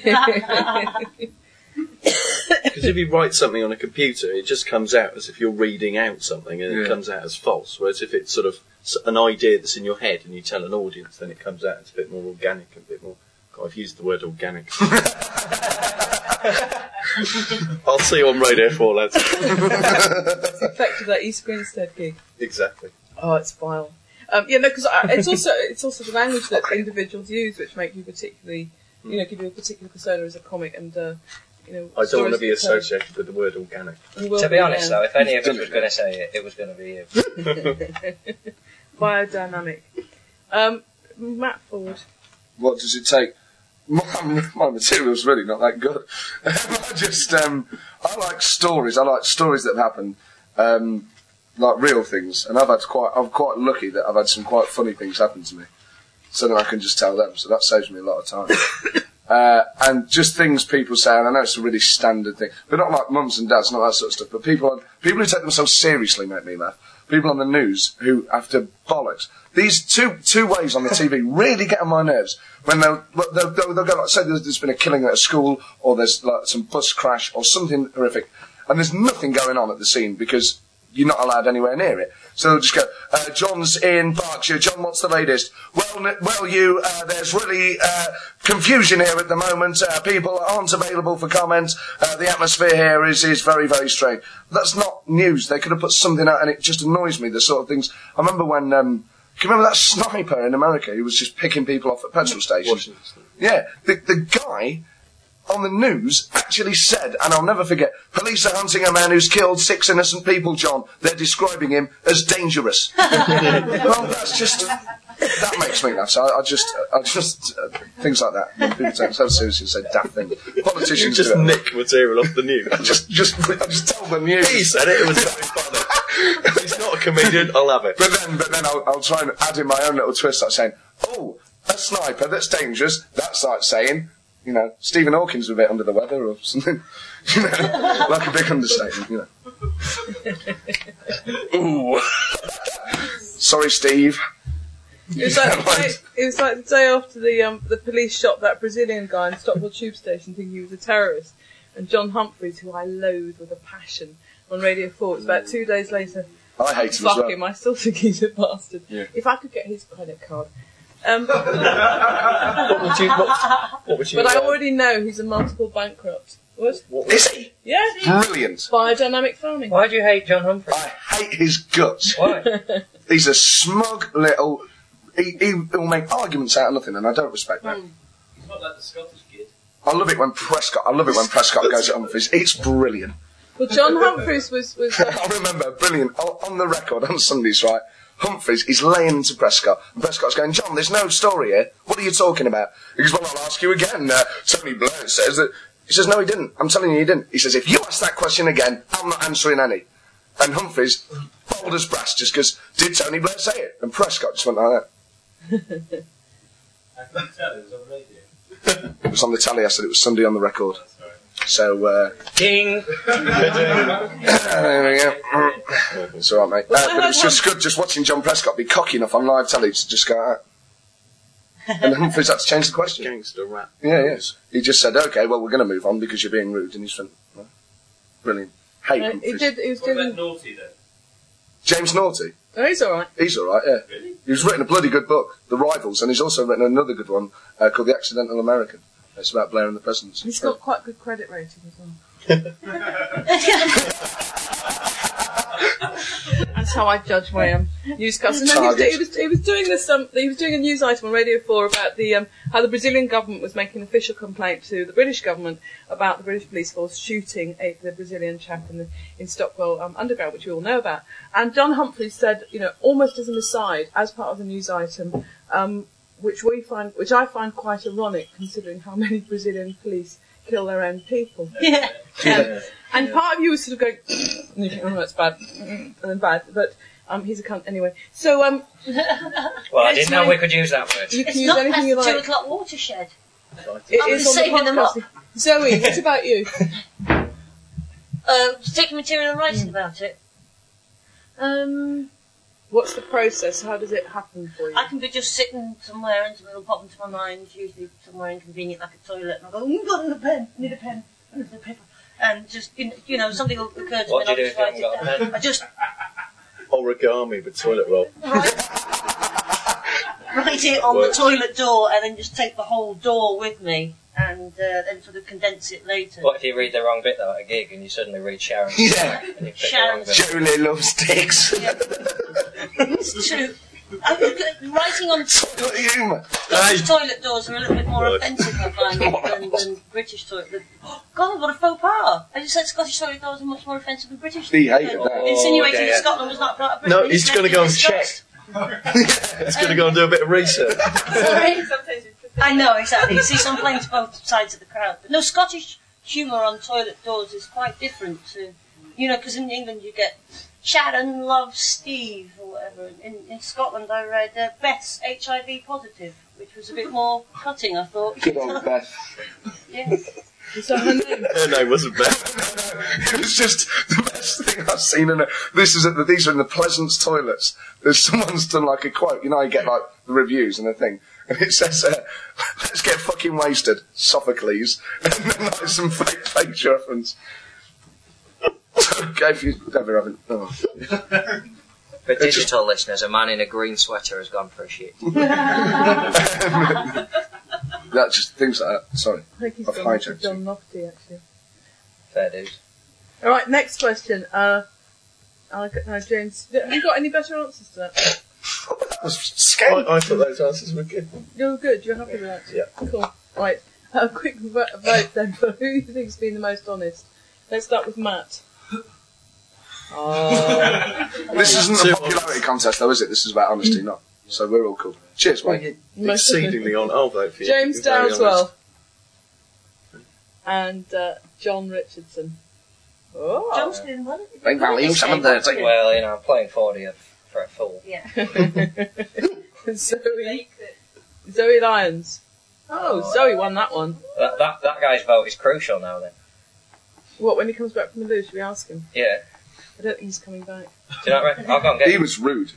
Because if you write something on a computer, it just comes out as if you're reading out something, and it Yeah. comes out as false. Whereas if it's sort of s- an idea that's in your head and you tell an audience, then it comes out as a bit more organic, and a bit more. God, I've used the word organic. I'll see you on Radio Four, lads. It's effective that East Grinstead gig. Exactly. Oh, it's vile. Um, yeah, no, because it's also it's also the language that individuals use, which make you particularly, you know, give you a particular persona as a comic, and uh, you know. I don't want to be stories that tell. associated with the word organic. You will To be honest, yeah. though, if any of us was going to say it, it was going to be you. Biodynamic. Um, Matt Ford. What does it take? My, my material's really not that good. I just, um, I like stories. I like stories that have happened. Um, like real things, and I've had quite, I'm quite lucky that I've had some quite funny things happen to me, so then I can just tell them, so that saves me a lot of time. uh, and just things people say, and I know it's a really standard thing, but not like mums and dads, not that sort of stuff, but people, people who take themselves seriously make me laugh. People on the news who have to bollocks. These two two ways on the T V really get on my nerves. When they'll, they'll, they'll, they'll go like, say there's, there's been a killing at a school, or there's like some bus crash, or something horrific, and there's nothing going on at the scene because you're not allowed anywhere near it. So they'll just go, uh, John's in Berkshire, John, what's the latest? Well, n- well, you, uh, there's really uh, confusion here at the moment. Uh, people aren't available for comment. Uh, the atmosphere here is, is very, very strange. That's not news. They could have put something out, and it just annoys me, the sort of things. I remember when, um, can you remember that sniper in America who was just picking people off at petrol stations? Yeah, the, the guy on the news actually said, and I'll never forget, police are hunting a man who's killed six innocent people, John. They're describing him as dangerous. Well, that's just, that makes me laugh. So I, I just, I just, uh, things like that. When people take themselves seriously and say daft things. Politicians You just do it. nick material off the news. I just, just, I just tell the news. He said it, it was very funny. He's not a comedian, I'll have it. But then, but then I'll, I'll try and add in my own little twist, like saying, oh, a sniper that's dangerous, that's like saying, you know, Stephen Hawking's a bit under the weather or something. You know, like a big understatement, you know. Ooh. Sorry, Steve. It was, like the day, it was like the day after the um, the police shot that Brazilian guy in Stockwell Tube Station thinking he was a terrorist. And John Humphreys, who I loathe with a passion, on Radio four, it's about two days later. I hate him Fuck as well. him, I still think he's a bastard. Yeah. If I could get his credit card. Um, What would you, what, what would you but I uh, already know he's a multiple bankrupt. What? what Is he? Yeah. Brilliant. Biodynamic farming. Why do you hate John Humphrey? I hate his guts. Why? He's a smug little... He, he will make arguments out of nothing, and I don't respect that. It's not like the Scottish kid. I love it when Prescott... I love it when Prescott goes at Humphries. It's brilliant. Well, John Humphreys was... was uh, I remember, brilliant, on, on the record, on Sundays, right, Humphries is laying into Prescott, and Prescott's going, John, there's no story here. What are you talking about? He goes, well, I'll ask you again. Uh, Tony Blair says that... He says, no, he didn't. I'm telling you, he didn't. He says, if you ask that question again, I'm not answering any. And Humphries, bold as brass, just goes, did Tony Blair say it? And Prescott just went like that. I couldn't tell, it was on radio. It was on the tally, I said it was Sunday on the record. That's right. So, uh... Ding! there we go. It's alright, mate. Uh, but it was just good just watching John Prescott be cocky enough on live telly to just go out. And Humphries had to change the question. Gangster rap. Yeah, yes. He just said, okay, well, we're going to move on because you're being rude. And he's went, well, brilliant. Hate uh, he Humphries. did. He was What about doing. Naughty then? James Naughty. Oh, he's all right. He's alright, yeah. Really? He's written a bloody good book, The Rivals, and he's also written another good one uh, called The Accidental American. It's about Blair and the presidency. He's got quite good credit rating as well. That's how I judge my um, newscast. And then he was, he, was, he was doing this. Um, he was doing a news item on Radio Four about the um, how the Brazilian government was making an official complaint to the British government about the British police force shooting a, the Brazilian chap in the in Stockwell um, Underground, which we all know about. And John Humphries said, you know, almost as an aside, as part of the news item, um, which we find, which I find quite ironic, considering how many Brazilian police kill their own people. Yeah. Um, and part of you was sort of going, and you think, oh, that's bad, and then bad, but um, he's a cunt anyway. So, um, Well, I didn't know we could use that word. you can It's use not anything past you the two like. o'clock watershed. It I'm is on saving them the up. podcast. Zoe, what about you? Uh, taking material and writing about it. Um, What's the process? How does it happen for you? I can be just sitting somewhere and something will pop into my mind, usually somewhere inconvenient like a toilet, and I'll go, oh, God, I need a pen, I need a pen, I need a paper. And just, you know, you know something will occur to What me do and you I'll do just if you write haven't it got a down. I just Origami with toilet roll. write, write it on the toilet door and then just take the whole door with me and uh, then sort of condense it later. What if you read the wrong bit though at a gig and you suddenly read Sharon? Yeah. And you pick the wrong Sharon's- bit? Julie loves dicks. It's true. I, writing on Toilet humour. Scottish toilet doors are a little bit more Right. offensive, I find, than, than British toilet. The, oh, God, what a faux pas! I just said Scottish toilet doors are much more offensive than British. He hated toilet. that. Insinuating Oh, yeah. that Scotland was not part of Britain. No, he's going to go and check. Discussed. He's going to go and do a bit of research. Sorry? I know, exactly. You see some playing to both sides of the crowd. But no, Scottish humour on toilet doors is quite different to, you know, because in England you get Sharon loves Steve or whatever. In, in Scotland I read uh, Beth's H I V positive, which was a bit more cutting, I thought. Good old Beth. Yes. Is that her name? Her name wasn't Beth. It was just the best thing I've seen in a, this is at the, these are in the Pleasance toilets. There's someone's done like a quote, you know, you get like the reviews and a thing, and it says, uh, let's get fucking wasted, Sophocles, and then like some fake, fake reference. Okay, if you never haven't, oh. For digital listeners, a man in a green sweater has gone for a shit. That just things like that, sorry. I think he's I've gone to hijacked John Lofty, actually. Fair dues. All right, next question. Uh, I got- no, James, have you got any better answers to that? That was scary. I, I thought those answers were good. You're good. You're happy with that? Yeah. Cool. Right. A quick vo- vote then for who you think's been the most honest. Let's start with Matt. Oh. This isn't Two a popularity contest though, is it? This is about honesty, not. So we're all cool. Cheers, mate. Most- Exceedingly on. I'll vote for you. James You're very Dowswell. And uh, John Richardson. Oh. John's doing well. Big value, seven thirty. Well, you know, I'm playing forty for a fool. Yeah. Zoe. Zoe Lyons. Oh, Zoe won that one. That, that that guy's vote is crucial now then. What, when he comes back from the loo, should we ask him? Yeah. I don't think he's coming back. Do you not reckon? I'll go and get He him. was rude.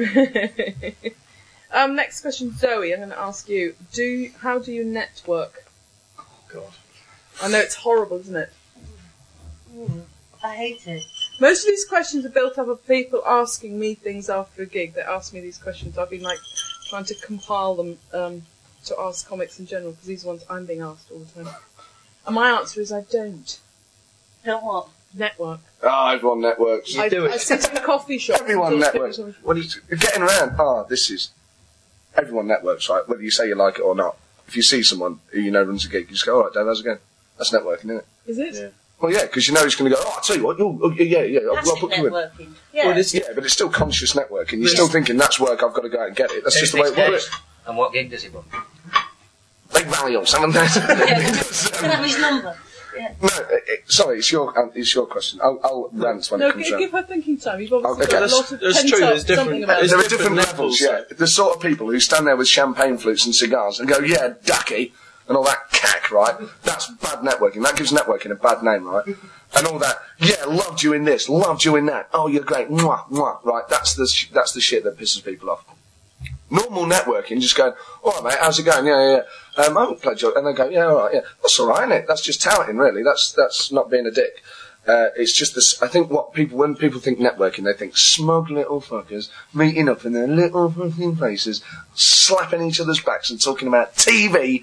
um, next question, Zoe, I'm going to ask you. Do you, how do you network? God. I know it's horrible, isn't it? Mm, I hate it. Most of these questions are built up of people asking me things after a gig. They ask me these questions. I've been like trying to compile them um, to ask comics in general because these are ones I'm being asked all the time. And my answer is I don't Don't what? network. Ah, everyone networks. I, do it. I sit in a coffee shop. Everyone and talk to networks. people. When you're getting around, ah, this is. Everyone networks, right? Whether you say you like it or not. If you see someone who you know runs a gig, you just go, alright, Dave, how's it going? That's networking, isn't it? Is it? Yeah. Well, yeah, because you know he's going to go, oh, I'll tell you what, you'll, oh, yeah, yeah, I'll, I'll Passive put you in. networking. Yeah. Well, it's, yeah, but it's still conscious networking. You're still thinking, that's work, I've got to go out and get it. That's just the way it works. And what gig does he book? Big Valley or something. Yeah. Can I have his number? Yeah. No, it, it, sorry, it's your um, it's your question. I'll, I'll rant when No, it comes g- round. give her thinking time. You've obviously Okay. got a That's- lot of that's pent true, up there's different- something about there's it. There are different different levels, levels, yeah. The sort of people who stand there with champagne flutes and cigars and go, yeah, ducky, and all that cack, right? That's bad networking. That gives networking a bad name, right? And all that, yeah, loved you in this, loved you in that. Oh, you're great, mwah, mwah, right? That's the sh- that's the shit that pisses people off. Normal networking, just going, all right, mate, how's it going? Yeah, yeah, yeah. Um, I haven't played your... And they go, yeah, all right, yeah. That's all right, innit? That's just touting, really. That's that's not being a dick. Uh, it's just this... I think what people... When people think networking, they think smug little fuckers meeting up in their little fucking places, slapping each other's backs and talking about T V.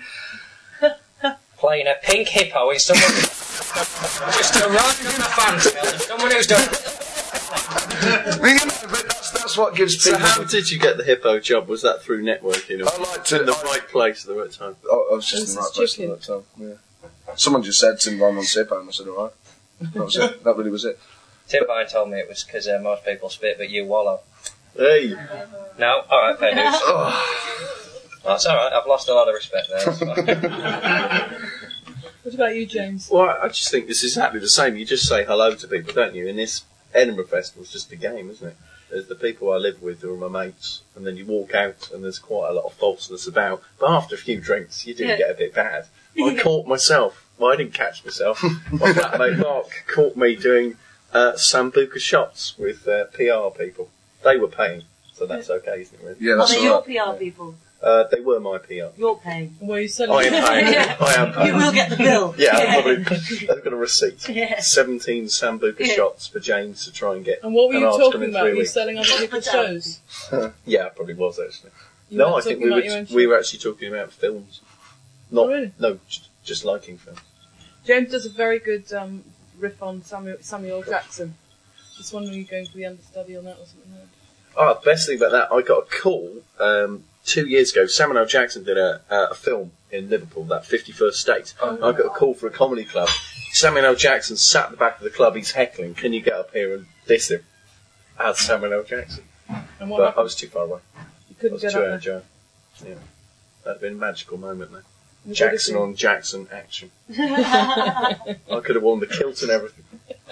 Playing a pink hippo in someone just a random fan film, someone who's done. You know, but that's, that's what gives So people... how did you get the hippo job? Was that through networking or I like to... in the I- right place at the right time? Oh, I was just This in the right is place at chicken. the right time. Yeah. Someone just said Tim Vine on Sippo, and I said, all right. That was it. That really was it. Tim Vine told me it was because uh, most people spit, but you wallow. Hey, No, alright, fair dues. Oh, That's alright, I've lost a lot of respect there. That's fine. What about you, James? well, I just think it's exactly the same. You just say hello to people, don't you? And this Edinburgh Festival's just a game, isn't it? There's the people I live with who are my mates, and then you walk out and there's quite a lot of falseness about. But after a few drinks, you do Yeah. get a bit bad. I caught myself. Well, I didn't catch myself. My flatmate Mark caught me doing uh, Sambuca shots with uh, P R people. They were paying, so that's okay, isn't it? Really? yeah, Are that's they all your right. P R people? Uh, they were my P R. You're paying. Were you selling? I am paying. I am paying. You will get the bill. Yeah, I've probably, I've got a receipt. Yeah. seventeen Sambuca Yeah. shots for James to try and get. And what were an you article talking in about? three Were you weeks. selling other people's shows? Yeah, I probably was actually. You no, I weren't think talking we about your were own we show? were actually talking about films. Not Oh, really? no, just, just liking films. James does a very good um, riff on Samuel, Samuel Jackson. Just wondering, are you going for the understudy on that or something like that? Ah, the best thing about that, I got a call um, two years ago. Samuel L. Jackson did a, uh, a film in Liverpool, that fifty-first State. Oh. I got a call for a comedy club. Samuel L. Jackson sat at the back of the club. He's heckling. Can you get up here and diss him? As Samuel L. Jackson. And what But I happened? was too far away. You I couldn't was get too up out there. of jail. Yeah, that'd been a magical moment there. Jackson on Jackson action. I could have worn the kilt and everything.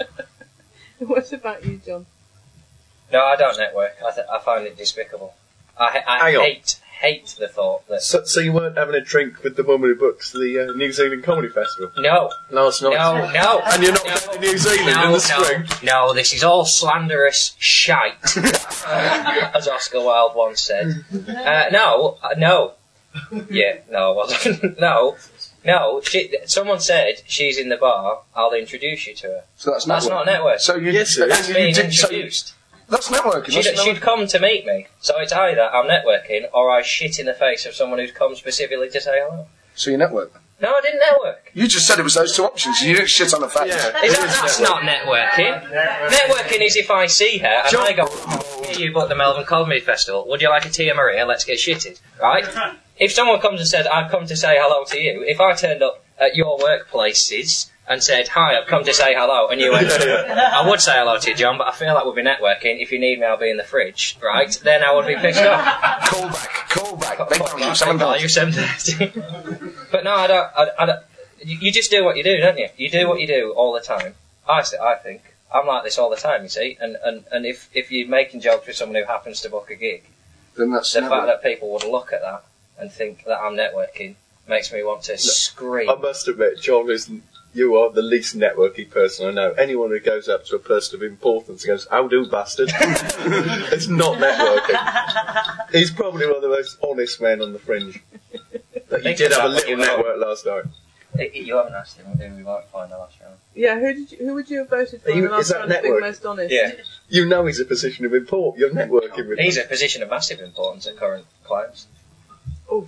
What about you, John? No, I don't network. I, th- I find it despicable. I, I Hang on. hate hate the thought that... So, so you weren't having a drink with the woman who books the uh, New Zealand Comedy Festival? No. Last night? No, no. And you're not no, going to New Zealand no, in the spring? No, no, this is all slanderous shite, as Oscar Wilde once said. Uh, no, uh, no. Yeah, no, I wasn't. no, no. She, someone said she's in the bar. I'll introduce you to her. So that's That's networking. not network. So you, Yes, it That's you being did- so- introduced. that's networking. She'd, That's she'd networking. come to meet me, so it's either I'm networking or I shit in the face of someone who's come specifically to say hello. So you network. No, I didn't network. You just said it was those two options. You didn't shit on the face. Yeah. Is that, that's not networking. Networking is if I see her and I go, oh, here you booked the Melbourne Comedy Festival. Would you like a Tia Maria? Let's get shitted. Right? If someone comes and said, I've come to say hello to you, if I turned up at your workplaces and said, hi, I've come to say hello, and you went, I would say hello to you, John, but I feel like we'll be networking. If you need me, I'll be in the fridge, right? Then I would be pissed off. Call back. Call back. They Fuck found you. that, Seven they call dollars. you seven thirty. But no, I don't, I, I don't, you you just do what you do, don't you? You do what you do all the time. I, s- I think. I'm like this all the time, you see, and, and, and if, if you're making jokes with someone who happens to book a gig, Then that's the networking. fact that people would look at that and think that I'm networking makes me want to scream. I must admit, John is. You are the least networky person I know. Anyone who goes up to a person of importance and goes, "How do, bastard?" It's not networking. He's probably one of the most honest men on the fringe. But you Think did have a about what little you know. network last night. I- You haven't asked him who we might find the last round. Yeah, who did you, who would you have voted for? Are you- in the last is that round of being network? most honest? Yeah, You know he's a position of import. You're networking with he's him. a position of massive importance at current clients. Oof.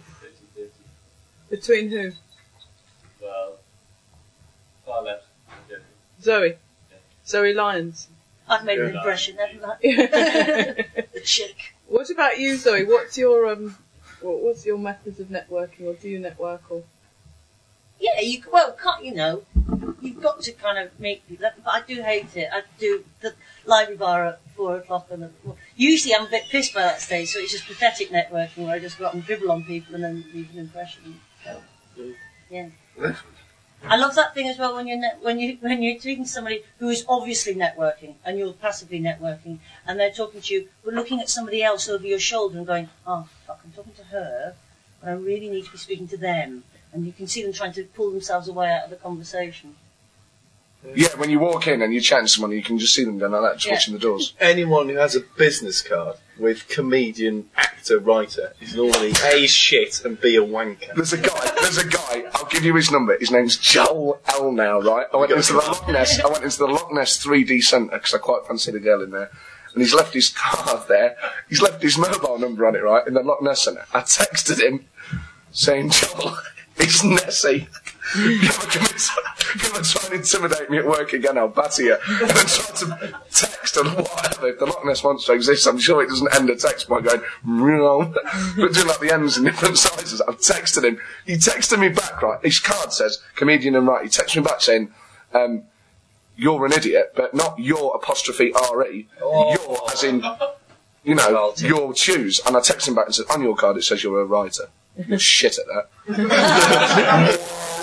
Between who? Well, far left. Yeah. Zoe. Zoe Lyons. I've made an Yeah. impression, haven't I? What The chick. about you, Zoe? What's your um, what, what's your methods of networking, or do you network, or? Yeah, you well, can't you know? You've got to kind of make people. But I do hate it. I do the library bar at four o'clock, and well, usually I'm a bit pissed by that stage, so it's just pathetic networking where I just go up and dribble on people and then leave an impression. So, yeah. I love that thing as well when you're net, when you when you're speaking to somebody who is obviously networking and you're passively networking, and they're talking to you, but looking at somebody else over your shoulder and going, "Oh fuck, I'm talking to her, but I really need to be speaking to them." And you can see them trying to pull themselves away out of the conversation. Yeah, when you walk in and you're chatting to someone, you can just see them going like that, just Yeah. watching the doors. Anyone who has a business card with comedian, actor, writer is normally A, shit, and B, a wanker. There's a guy, there's a guy, I'll give you his number, his name's Joel Elnow, right? I went into the Loch Ness, I went into the Loch Ness three D Centre, because I quite fancied a girl in there, and he's left his card there, he's left his mobile number on it, right, in the Loch Ness Centre. I texted him, saying, Joel, it's Nessie. You ever come and you ever try and intimidate me at work again, I'll batter you. And then try to text or whatever. If the Loch Ness monster exists, I'm sure it doesn't end a text by going, "Meow." But doing like the ends in different sizes. I've texted him. He texted me back, right? His card says, comedian and writer. He texted me back saying, um, you're an idiot, but not your apostrophe R E. Oh. You're as in, you know, Quality. your choose. And I texted him back and said, on your card it says you're a writer. You're shit at that.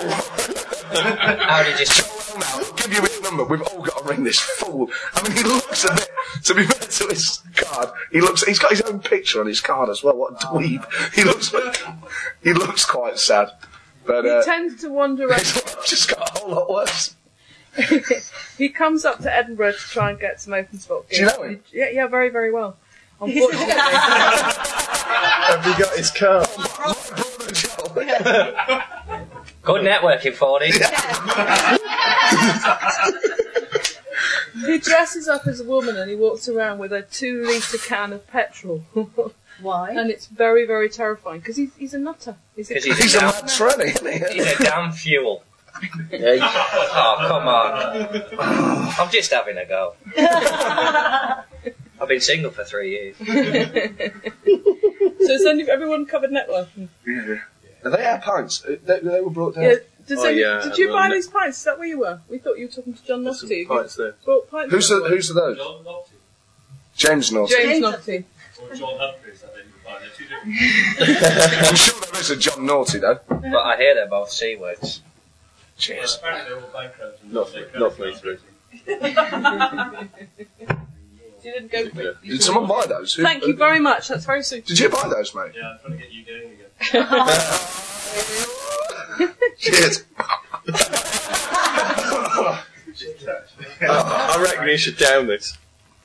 How did you... Joel now, I'll give you his number. We've all got to ring this fool. I mean, he looks a bit, to be fair to his card, he looks, he's got his own picture on his card as well. What a dweeb. He looks, he looks quite sad. But, He uh, tends to wander around. his life just got a whole lot worse. He comes up to Edinburgh to try and get some open spot gigs. Do you know him? Yeah, yeah, very, very well. Unfortunately, Have you got his card? My brother Joel. Good networking, Fordy. he dresses up as a woman and he walks around with a two litre can of petrol. Why? And it's very, very terrifying because he's, he's a nutter. He's a, 'Cause he's He's a damn- mad tranny, isn't he? He's a damn fuel. Oh, come on. I'm just having a go. I've been single for three years. So has any- everyone covered networking? Yeah. Are they our pints? Uh, They, they were brought down. Yeah. Does Oh, any, yeah, did you buy everyone- these pints? Is that where you were? We thought you were talking to John There's some Notty. pints there. Brought pints Who's for the, everyone. who's the those? John Notty James Norton. James James Notty. or John Humphreys, I think you might they're two different. I'm sure there is a John Naughty though. But I hear they're both C words. Cheers. Apparently they're all bankrupt. and Not they for- not for me, credit You didn't go for it. Did someone buy those? Who- Thank you very much. That's very sweet. Did you buy those, mate? Yeah, I'm trying to get you going again. Cheers. I reckon you should down this.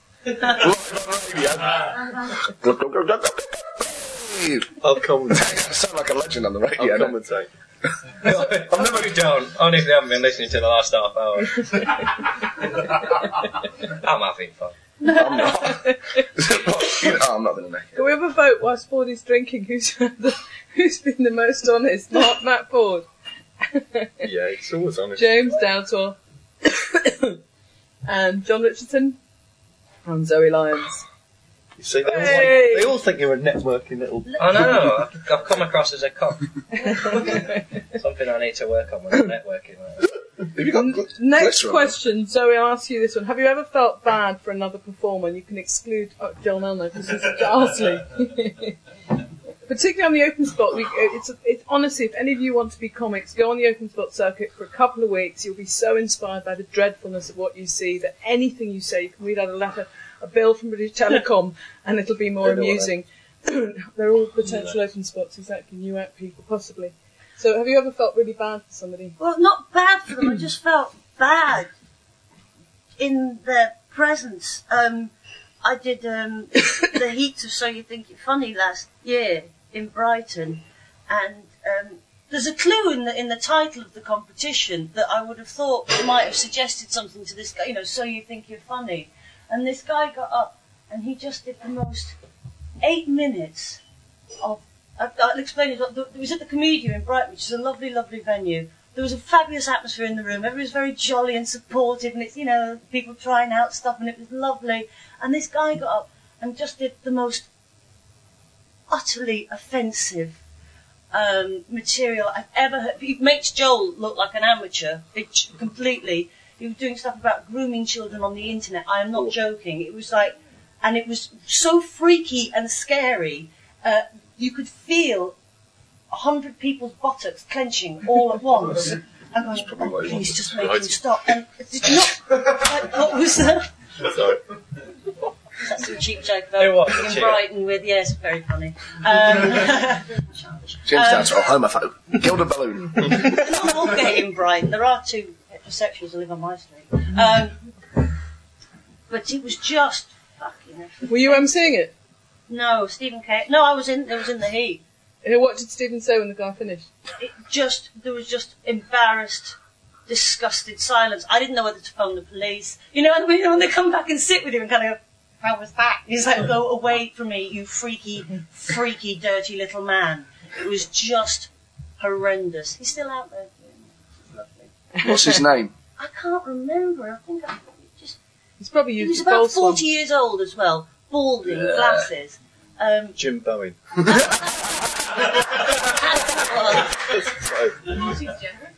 I'll commentate. I sound like a legend on the I'll radio. don't I? commentate. I've never done, only if they haven't been listening to the last half hour. I'm having fun. I'm not. You know, I'm not going to make it. Can we have a vote whilst Ford is drinking? Who's had the, who's been the most honest? Not Matt Ford. Yeah, it's always honest. James Dowtor. And John Richardson. And Zoe Lyons. You see, they all, Hey! think, they all think you're a networking little... I know, I've, I've come across as a cock. Something I need to work on when I'm networking. Like. Have you got gl- Next glitter on question, Zoe, I'll ask you this one. Have you ever felt bad for another performer? You can exclude oh, John Elno because he's such arsely. Particularly on the open spot, we, it's, it's honestly, if any of you want to be comics, go on the open spot circuit for a couple of weeks. You'll be so inspired by the dreadfulness of what you see that anything you say, you can read out a letter, a bill from British Telecom, and it'll be more They know what amusing. They're all potential open spots, exactly. New out people, possibly. So, have you ever felt really bad for somebody? Well, not bad for them. I just felt bad in their presence. Um, I did um, the Heat of So You Think You're Funny last year in Brighton, and um, there's a clue in the in the title of the competition that I would have thought might have suggested something to this guy. You know, So You Think You're Funny, and this guy got up and he just did the most eight minutes of. I'll explain it. It was at the Comedian in Brighton, which is a lovely, lovely venue. There was a fabulous atmosphere in the room. Everyone was very jolly and supportive, and it's, you know, people trying out stuff, and it was lovely. And this guy got up and just did the most utterly offensive um, material I've ever heard. It makes Joel look like an amateur, it, completely. He was doing stuff about grooming children on the internet. I am not joking. It was like, and it was so freaky and scary. Uh, you could feel a hundred people's buttocks clenching all at once. I'm going, probably why oh, he please wanted just to make write him it. stop. And did you not? Like, what was that? Sorry. That's a cheap joke It though. was a In cheap. Brighton with, yes, very funny. Um, James Dowtor, homophobe. Gilda Balloon. not all gay in Brighton. There are two heterosexuals who live on my street. Um, but it was just fucking. Were you emceeing it? No, Stephen K. No, I was in. I was in the heat. Uh, What did Stephen say when the guy finished? It just there was just embarrassed, disgusted silence. I didn't know whether to phone the police. You know, and when, when they come back and sit with him and kind of go, "How was that?" He's like, "Go away from me, you freaky, freaky, dirty little man." It was just horrendous. He's still out there doing it. It's lovely. What's his name? I can't remember. I think I just. He's probably He used was the about false one. forty years old as well, balding, glasses. Um, Jim Bowen. What's his gender?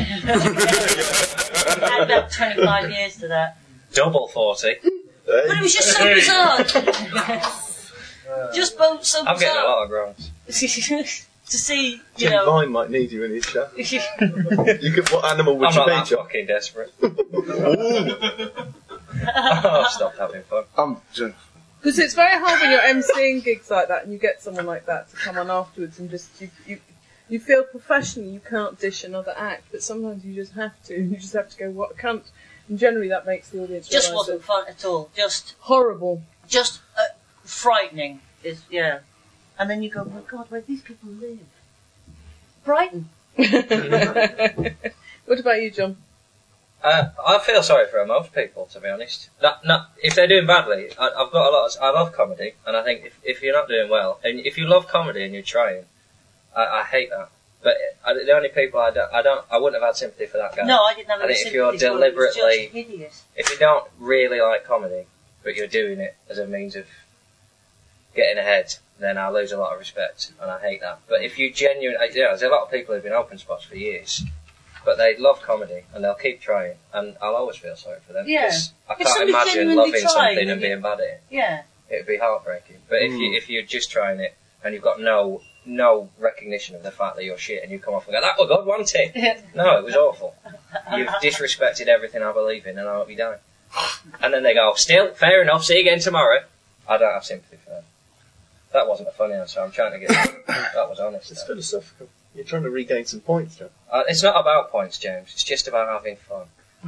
had about twenty-five years to that. Double forty. But it was just so bizarre. just both so I'm getting a bizarre. lot of grants. to see, you Jim know. Vine might need you in his show. You could, what animal would I'm you not be, that John? fucking desperate. Oh, I've stopped having fun. I'm just, Because it's very hard when you're emceeing gigs like that and you get someone like that to come on afterwards and just, you, you, you feel professional, you can't dish another act, but sometimes you just have to, and you just have to go, what a cunt. And generally that makes the audience Just realise wasn't that fun at all. Just, horrible. just uh, frightening. Is yeah. And then you go, oh my God, where do these people live? Brighton. What about you, John? Uh, I feel sorry for most people, to be honest. Not, not, if they're doing badly, I, I've got a lot of, I love comedy, and I think if, if you're not doing well, and if you love comedy and you're trying, I, I hate that. But I, the only people I don't, I don't, I wouldn't have had sympathy for that guy. No, I didn't have I any think if sympathy you're for it. It was deliberately- just hideous. If you don't really like comedy, but you're doing it as a means of getting ahead, then I lose a lot of respect, and I hate that. But if you genuinely, yeah, there's a lot of people who've been open spots for years, but they love comedy, and they'll keep trying, and I'll always feel sorry for them. Yeah. 'cause I If can't somebody's imagine genuinely loving trying something and and you- being bad at it. Yeah. It'd be heartbreaking. But if Mm. you if you're just trying it and you've got no no recognition of the fact that you're shit, and you come off and go, that was good, wasn't it? No, it was awful. You've disrespected everything I believe in, and I hope you die. And then they go, still, fair enough, see you again tomorrow. I don't have sympathy for that. That wasn't a funny answer, I'm trying to get... That was honest. It's philosophical. You're trying to regain some points, John. Uh, it's not about points, James. It's just about having fun.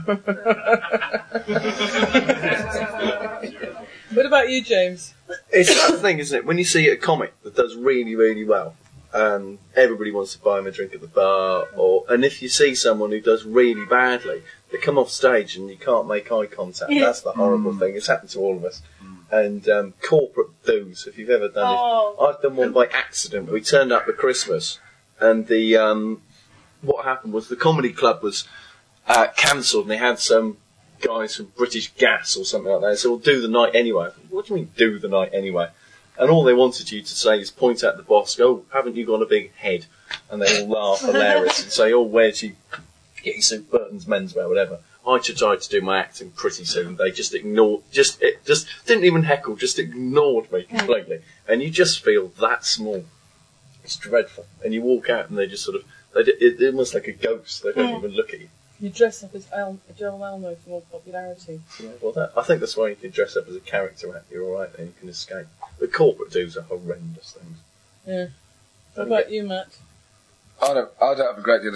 What about you, James? It's that thing, isn't it? When you see a comic that does really, really well, and everybody wants to buy him a drink at the bar, or and if you see someone who does really badly, they come off stage and you can't make eye contact. That's the horrible thing. It's happened to all of us. And um, corporate do's, if you've ever done Oh. it. I've done one by accident. We turned up at Christmas, and the um, what happened was the comedy club was uh, cancelled, and they had some guys from British Gas or something like that. They said, well, do the night anyway. I thought, what do you mean, do the night anyway? And all they wanted you to say is point at the boss, go, oh, haven't you got a big head? And they all laugh hilarious and say, oh, where'd you get your suit? Burton's Menswear, whatever. I tried to do my acting pretty soon. They just ignored, just it just didn't even heckle, just ignored me completely. And you just feel that small. It's dreadful. And you walk out and they just sort of, they, it's almost like a ghost. They don't Yeah. even look at you. You dress up as El- Joel Elmo for more popularity. Yeah, well, that, I think that's why you can dress up as a character act. You're all right, then you can escape. The corporate dudes are horrendous things. Yeah. What about you, Matt? I don't, I don't have a great deal of...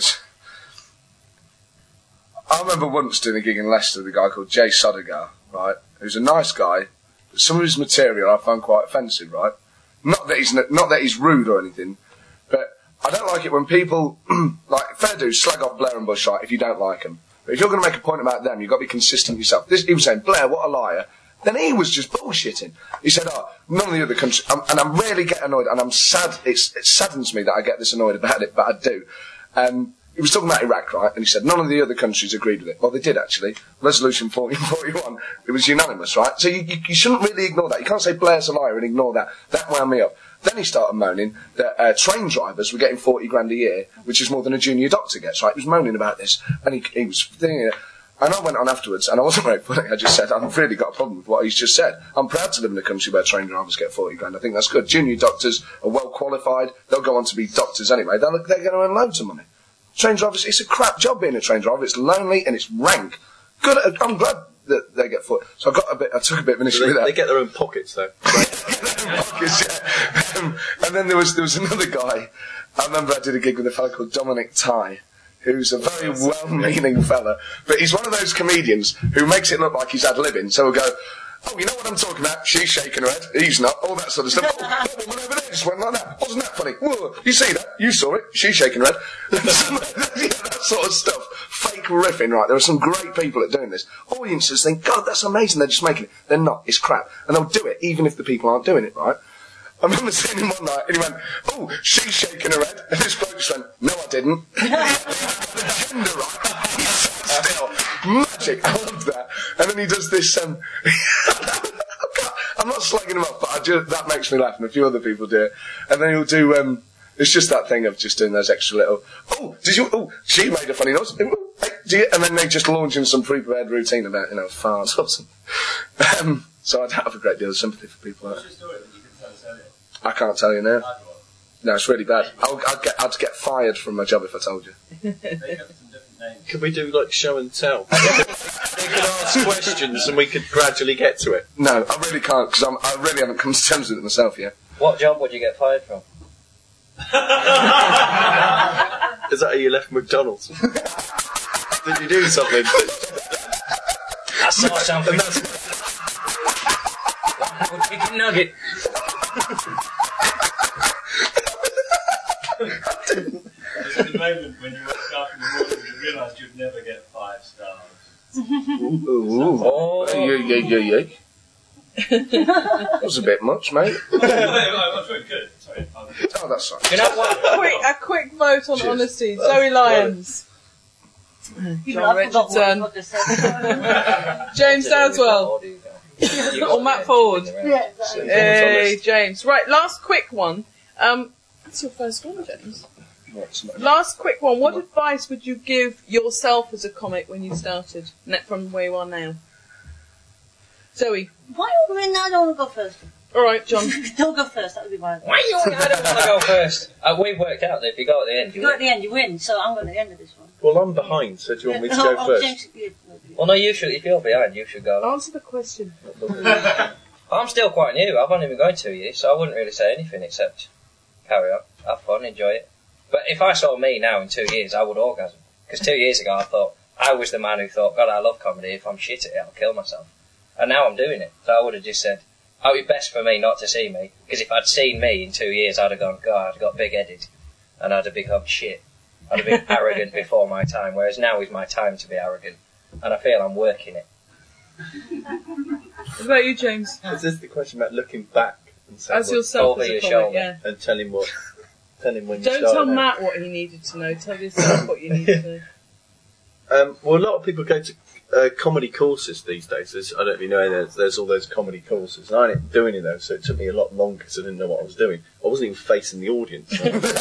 I remember once doing a gig in Leicester with a guy called Jay Sodegar, right, who's a nice guy, but some of his material I found quite offensive, right? Not that he's n- not that he's rude or anything, but I don't like it when people, like, fair dues, slag off Blair and Bush, right, if you don't like them. But if you're going to make a point about them, you've got to be consistent yourself. This, he was saying, Blair, what a liar. Then he was just bullshitting. He said, oh, none of the other countries, um, and I really get annoyed, and I'm sad, it's, it saddens me that I get this annoyed about it, but I do. Um, he was talking about Iraq, right, and he said none of the other countries agreed with it. Well, they did, actually. Resolution forty forty-one, it was unanimous, right? So you, you, you shouldn't really ignore that. You can't say Blair's a liar and ignore that. That wound me up. Then he started moaning that uh, train drivers were getting forty grand a year, which is more than a junior doctor gets, right? He was moaning about this, and he, he was thinking it. And I went on afterwards, and I wasn't very funny. I just said, I've really got a problem with what he's just said. I'm proud to live in a country where train drivers get forty grand. I think that's good. Junior doctors are well qualified. They'll go on to be doctors anyway. They're, they're going to earn loads of money. Train drivers, it's a crap job being a train driver. It's lonely and it's rank. Good. I'm glad that they get forty. So I got a bit. I took a bit of an issue They, with that. they get their own pockets, though. Pockets, yeah. um, and then there was there was another guy. I remember I did a gig with a fellow called Dominic Ty, who's a very well-meaning fella, but he's one of those comedians who makes it look like he's ad libbing. So we'll go, oh, you know what I'm talking about? She's shaking her head. He's not. All that sort of stuff. Oh, that woman over there just went like that. Wasn't that funny? Whoa, you see that? You saw it. She's shaking her head. Yeah, that sort of stuff. Fake riffing, right? There are some great people at doing this. Audiences think, God, that's amazing. They're just making it. They're not. It's crap. And they'll do it even if the people aren't doing it, right? I remember seeing him one night and he went, oh, she's shaking her head. And this bloke just went, no, I didn't. The gender, right? He sat still. Magic. I love that. And then he does this, um, I'm not slagging him off, but I just, that makes me laugh, and a few other people do it. And then he'll do, um, it's just that thing of just doing those extra little, oh, did you, oh, she made a funny noise. Oh, hey, do you? And then they just launch in some pre-prepared routine about, you know, farts or something. Um, so I don't have a great deal of sympathy for people like that. What's your story that you can tell us earlier? I can't tell you now. I'd want. No, it's really bad. I'll, I'd, get, I'd get fired from my job if I told you. They have some different names. Could we do, like, show and tell? They could ask questions and we could gradually get to it. No, I really can't, because I really haven't come to terms with it myself yet. What job would you get fired from? Is that how you left McDonald's? Did you do something? I saw something. A chicken nugget. There's a moment when you woke up in the morning and realised you'd never get five stars. Ooh. Oh. Yeah, yeah, yeah, yeah. That was a bit much, mate. I'm very good. Sorry. I'm Oh, that's fine. You know what? Quick, a quick vote on Cheers. honesty. Zoe Lyons. You John know, I forgot what Richardson. I just said. James Dowdwell. Or Matt Ford. Yeah, exactly. Hey, James. Right, last quick one. Um, that's your first one, James. What's not- Last quick one. What advice would you give yourself as a comic when you started, ne- from where you are now? Zoe. Why are we in? I don't want to go first. All right, John. Don't go first, that would be my Why you? I don't want to go first. Uh, we've worked out that if you go at the end, If you you go at win. the end, you win, so I'm going at the end of this one. Well, I'm behind, so do you want me to Oh, go oh, first? James, you- Well, no, you should. If you're behind, you should go. Answer the question. I'm still quite new. I've only been going two years, so I wouldn't really say anything except carry on, have fun, enjoy it. But if I saw me now in two years, I would orgasm. Because two years ago, I thought I was the man who thought, God, I love comedy. If I'm shit at it, I'll kill myself. And now I'm doing it. So I would have just said, oh, it'd be best for me not to see me. Because if I'd seen me in two years, I'd have gone, God, I'd got big-headed. And I'd have become shit. I'd have been arrogant before my time. Whereas now is my time to be arrogant. And I feel I'm working it. What about you, James? Is this the question about looking back and saying As what- yourself over as a your comic, shoulder. yeah. and tell him what? Tell him when you Don't started tell out. Matt what he needed to know. Tell yourself what you need to know. Um, well, a lot of people go to uh, comedy courses these days. There's, I don't know if you know, there's, there's all those comedy courses. And I didn't do any of those, so it took me a lot longer because I didn't know what I was doing. I wasn't even facing the audience.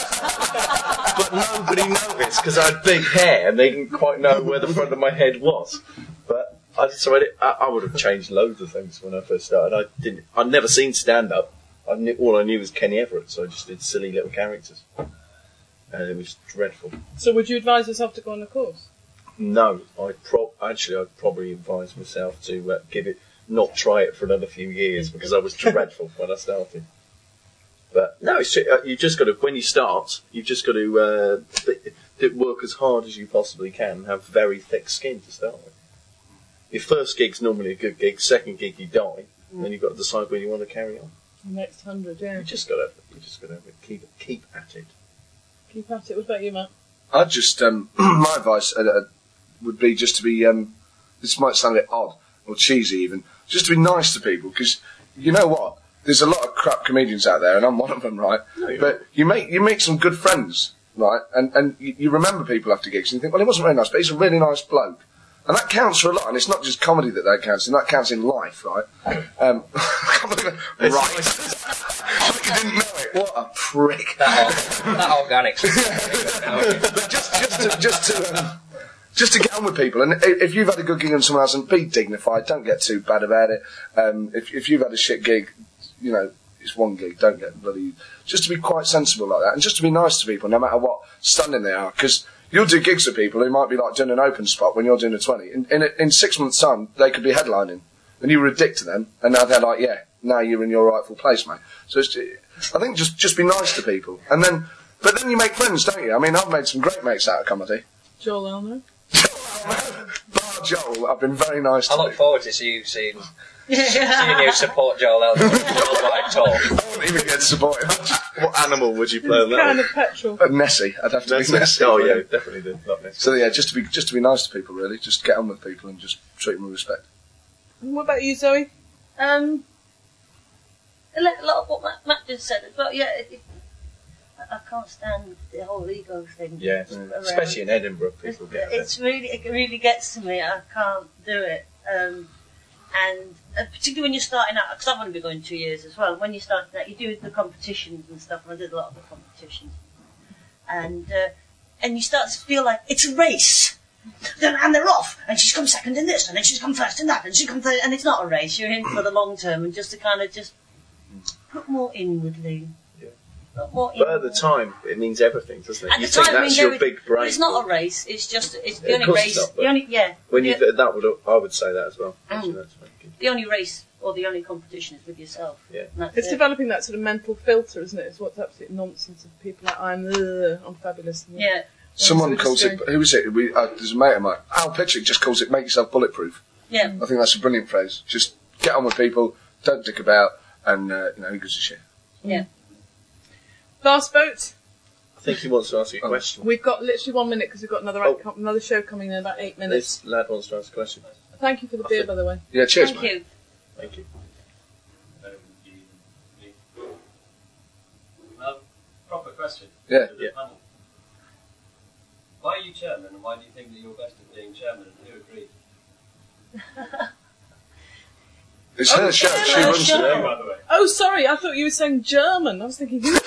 But nobody noticed because I had big hair and they didn't quite know where the front of my head was. But I decided I, I would have changed loads of things when I first started. I didn't. I'd never seen stand-up. I knew, all I knew was Kenny Everett, so I just did silly little characters. And it was dreadful. So would you advise yourself to go on a course? No, I pro- actually I'd probably advise myself to uh, give it, not try it for another few years because I was dreadful when I started. But no, it's uh, you just got to when you start, you've just got to uh, th- th- work as hard as you possibly can. And have very thick skin to start with. Your first gig's normally a good gig. Second gig you die, and then you've got to decide where you want to carry on. The next hundred, yeah. You just got to, you just got to keep keep at it. Keep at it. What about you, Matt? I'd just, um, my advice uh, uh, would be just to be, um, this might sound a bit odd or cheesy even, just to be nice to people, because you know what? There's a lot of crap comedians out there, and I'm one of them, right? No, but you make you make some good friends, right? And and you, you remember people after gigs, and you think, well, he wasn't very nice, but he's a really nice bloke. And that counts for a lot, and it's not just comedy that that counts, and that counts in life, right? Um, right. You didn't know it. What a prick. That, or, that organic. But just, just to, just to, um, just to get on with people, and i- if you've had a good gig and someone hasn't, be dignified. Don't get too bad about it. Um, if, if you've had a shit gig, you know, it's one gig. Don't get bloody. Just to be quite sensible like that, and just to be nice to people, no matter what standing they are, because you'll do gigs with people who might be like doing an open spot when you're doing a twenty. In in, in six months' time, they could be headlining, and you were a dick to them, and now they're like, yeah, now you're in your rightful place, mate. So it's, I think just just be nice to people, and then. But then you make friends, don't you? I mean, I've made some great mates out of comedy. Joel Elner. Bar Joel, I've been very nice to I look him. forward to see you seeing, seeing you support Joel Elder worldwide tour. I wouldn't even get supported. What animal would you play on that? Kind one? of petrol. Uh, Nessie, I'd have to be Nessie. Oh yeah, definitely do. Not Nessie. So yeah, just to be just to be nice to people, really. Just get on with people and just treat them with respect. And what about you, Zoe? Um, a li- a lot of what Matt, Matt just said as well. Yeah, it, it, I I can't stand the whole ego thing. Yeah, around. especially in Edinburgh, It's, people get it's really, it really gets to me. I can't do it. Um, and uh, particularly when you're starting out, because I've only been going two years as well. When you're starting out, you do the competitions and stuff. And I did a lot of the competitions, and uh, and you start to feel like it's a race. And they're off, and she's come second in this, and then she's come first in that, and she's come third, and it's not a race. You're in for the long term, and just to kind of just put more inwardly. Yeah. Put more But at the inward. time, it means everything, doesn't it? At You the think time, it that's means your everything. big break. But it's not a race. It's just it's the Yeah, of only course race. it's not, but the only yeah. When the, you that would, I would say that as well. Mm. Actually, that's very good. the only race or the only competition is with yourself. Yeah. And that's It's it. developing that sort of mental filter, isn't it? It's what's absolute nonsense of people like, I'm, ugh, I'm fabulous. And Yeah. Someone so calls just it. Who is it? We, uh, there's a mate of mine. Al Pitchik just calls it "make yourself bulletproof." Yeah. I think that's a brilliant phrase. Just get on with people, don't dick about, and uh, you know who gives a shit. Yeah. Last vote. I think he wants to ask you a Oh. question. We've got literally one minute because we've got another Oh. act- another show coming in about eight minutes. This lad wants to ask a question. Thank you for the I beer, think- by the way. Yeah, cheers, Thank mate. you. Thank you. Um, you- you- Um, proper question. Yeah. To the Yeah. panel. Why are you chairman, and why do you think that you're best at being chairman, and who agreed? It's her show. She her runs show. it. By the way. Oh, sorry, I thought you were saying German. I was thinking, who?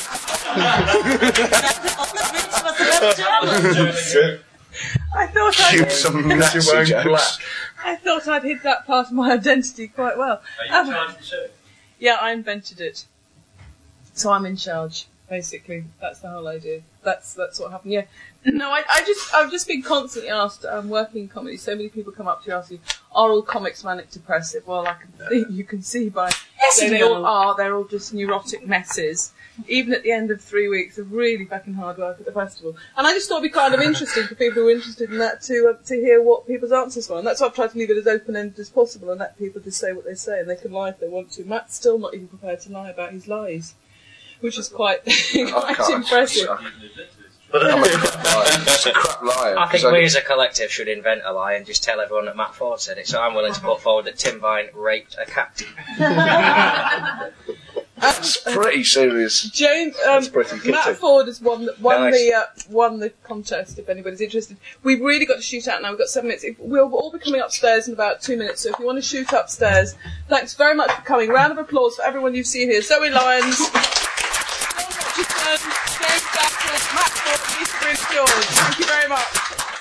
I thought Cue I'd, some You're Nazi wearing jokes. black. I thought I'd hid that part of my identity quite well. Are you Um, in charge of the show? Yeah, I invented it. So I'm in charge, basically. That's the whole idea. That's that's what happened. Yeah. No, I, I just I've just been constantly asked. I'm um, working in comedy. So many people come up to you and ask you, "Are all comics manic depressive?" Well, I can see, you can see by Yes, they, you they do. all are. They're all just neurotic messes. Even at the end of three weeks of really fucking hard work at the festival. And I just thought it'd be kind of interesting for people who are interested in that to uh, to hear what people's answers were. And that's why I've tried to leave it as open-ended as possible and let people just say what they say, and they can lie if they want to. Matt's still not even prepared to lie about his lies, which is quite, quite can't. impressive. I'm a crap liar. Just a crap liar. I think 'cause we I- as a collective should invent a lie and just tell everyone that Matt Ford said it. So I'm willing to put forward that Tim Vine raped a cat. That's pretty serious. James, um, That's pretty kitty. Matt Ford has won, the- won Nice. the uh, won the contest. If anybody's interested, we've really got to shoot out now. We've got seven minutes. If, we'll all be coming upstairs in about two minutes. So if you want to shoot upstairs, thanks very much for coming. Round of applause for everyone you've seen here. Zoe Lyons, Paul Hutchison, James Stafford, Matt Ford, Lisa Bruce George. Thank you very much.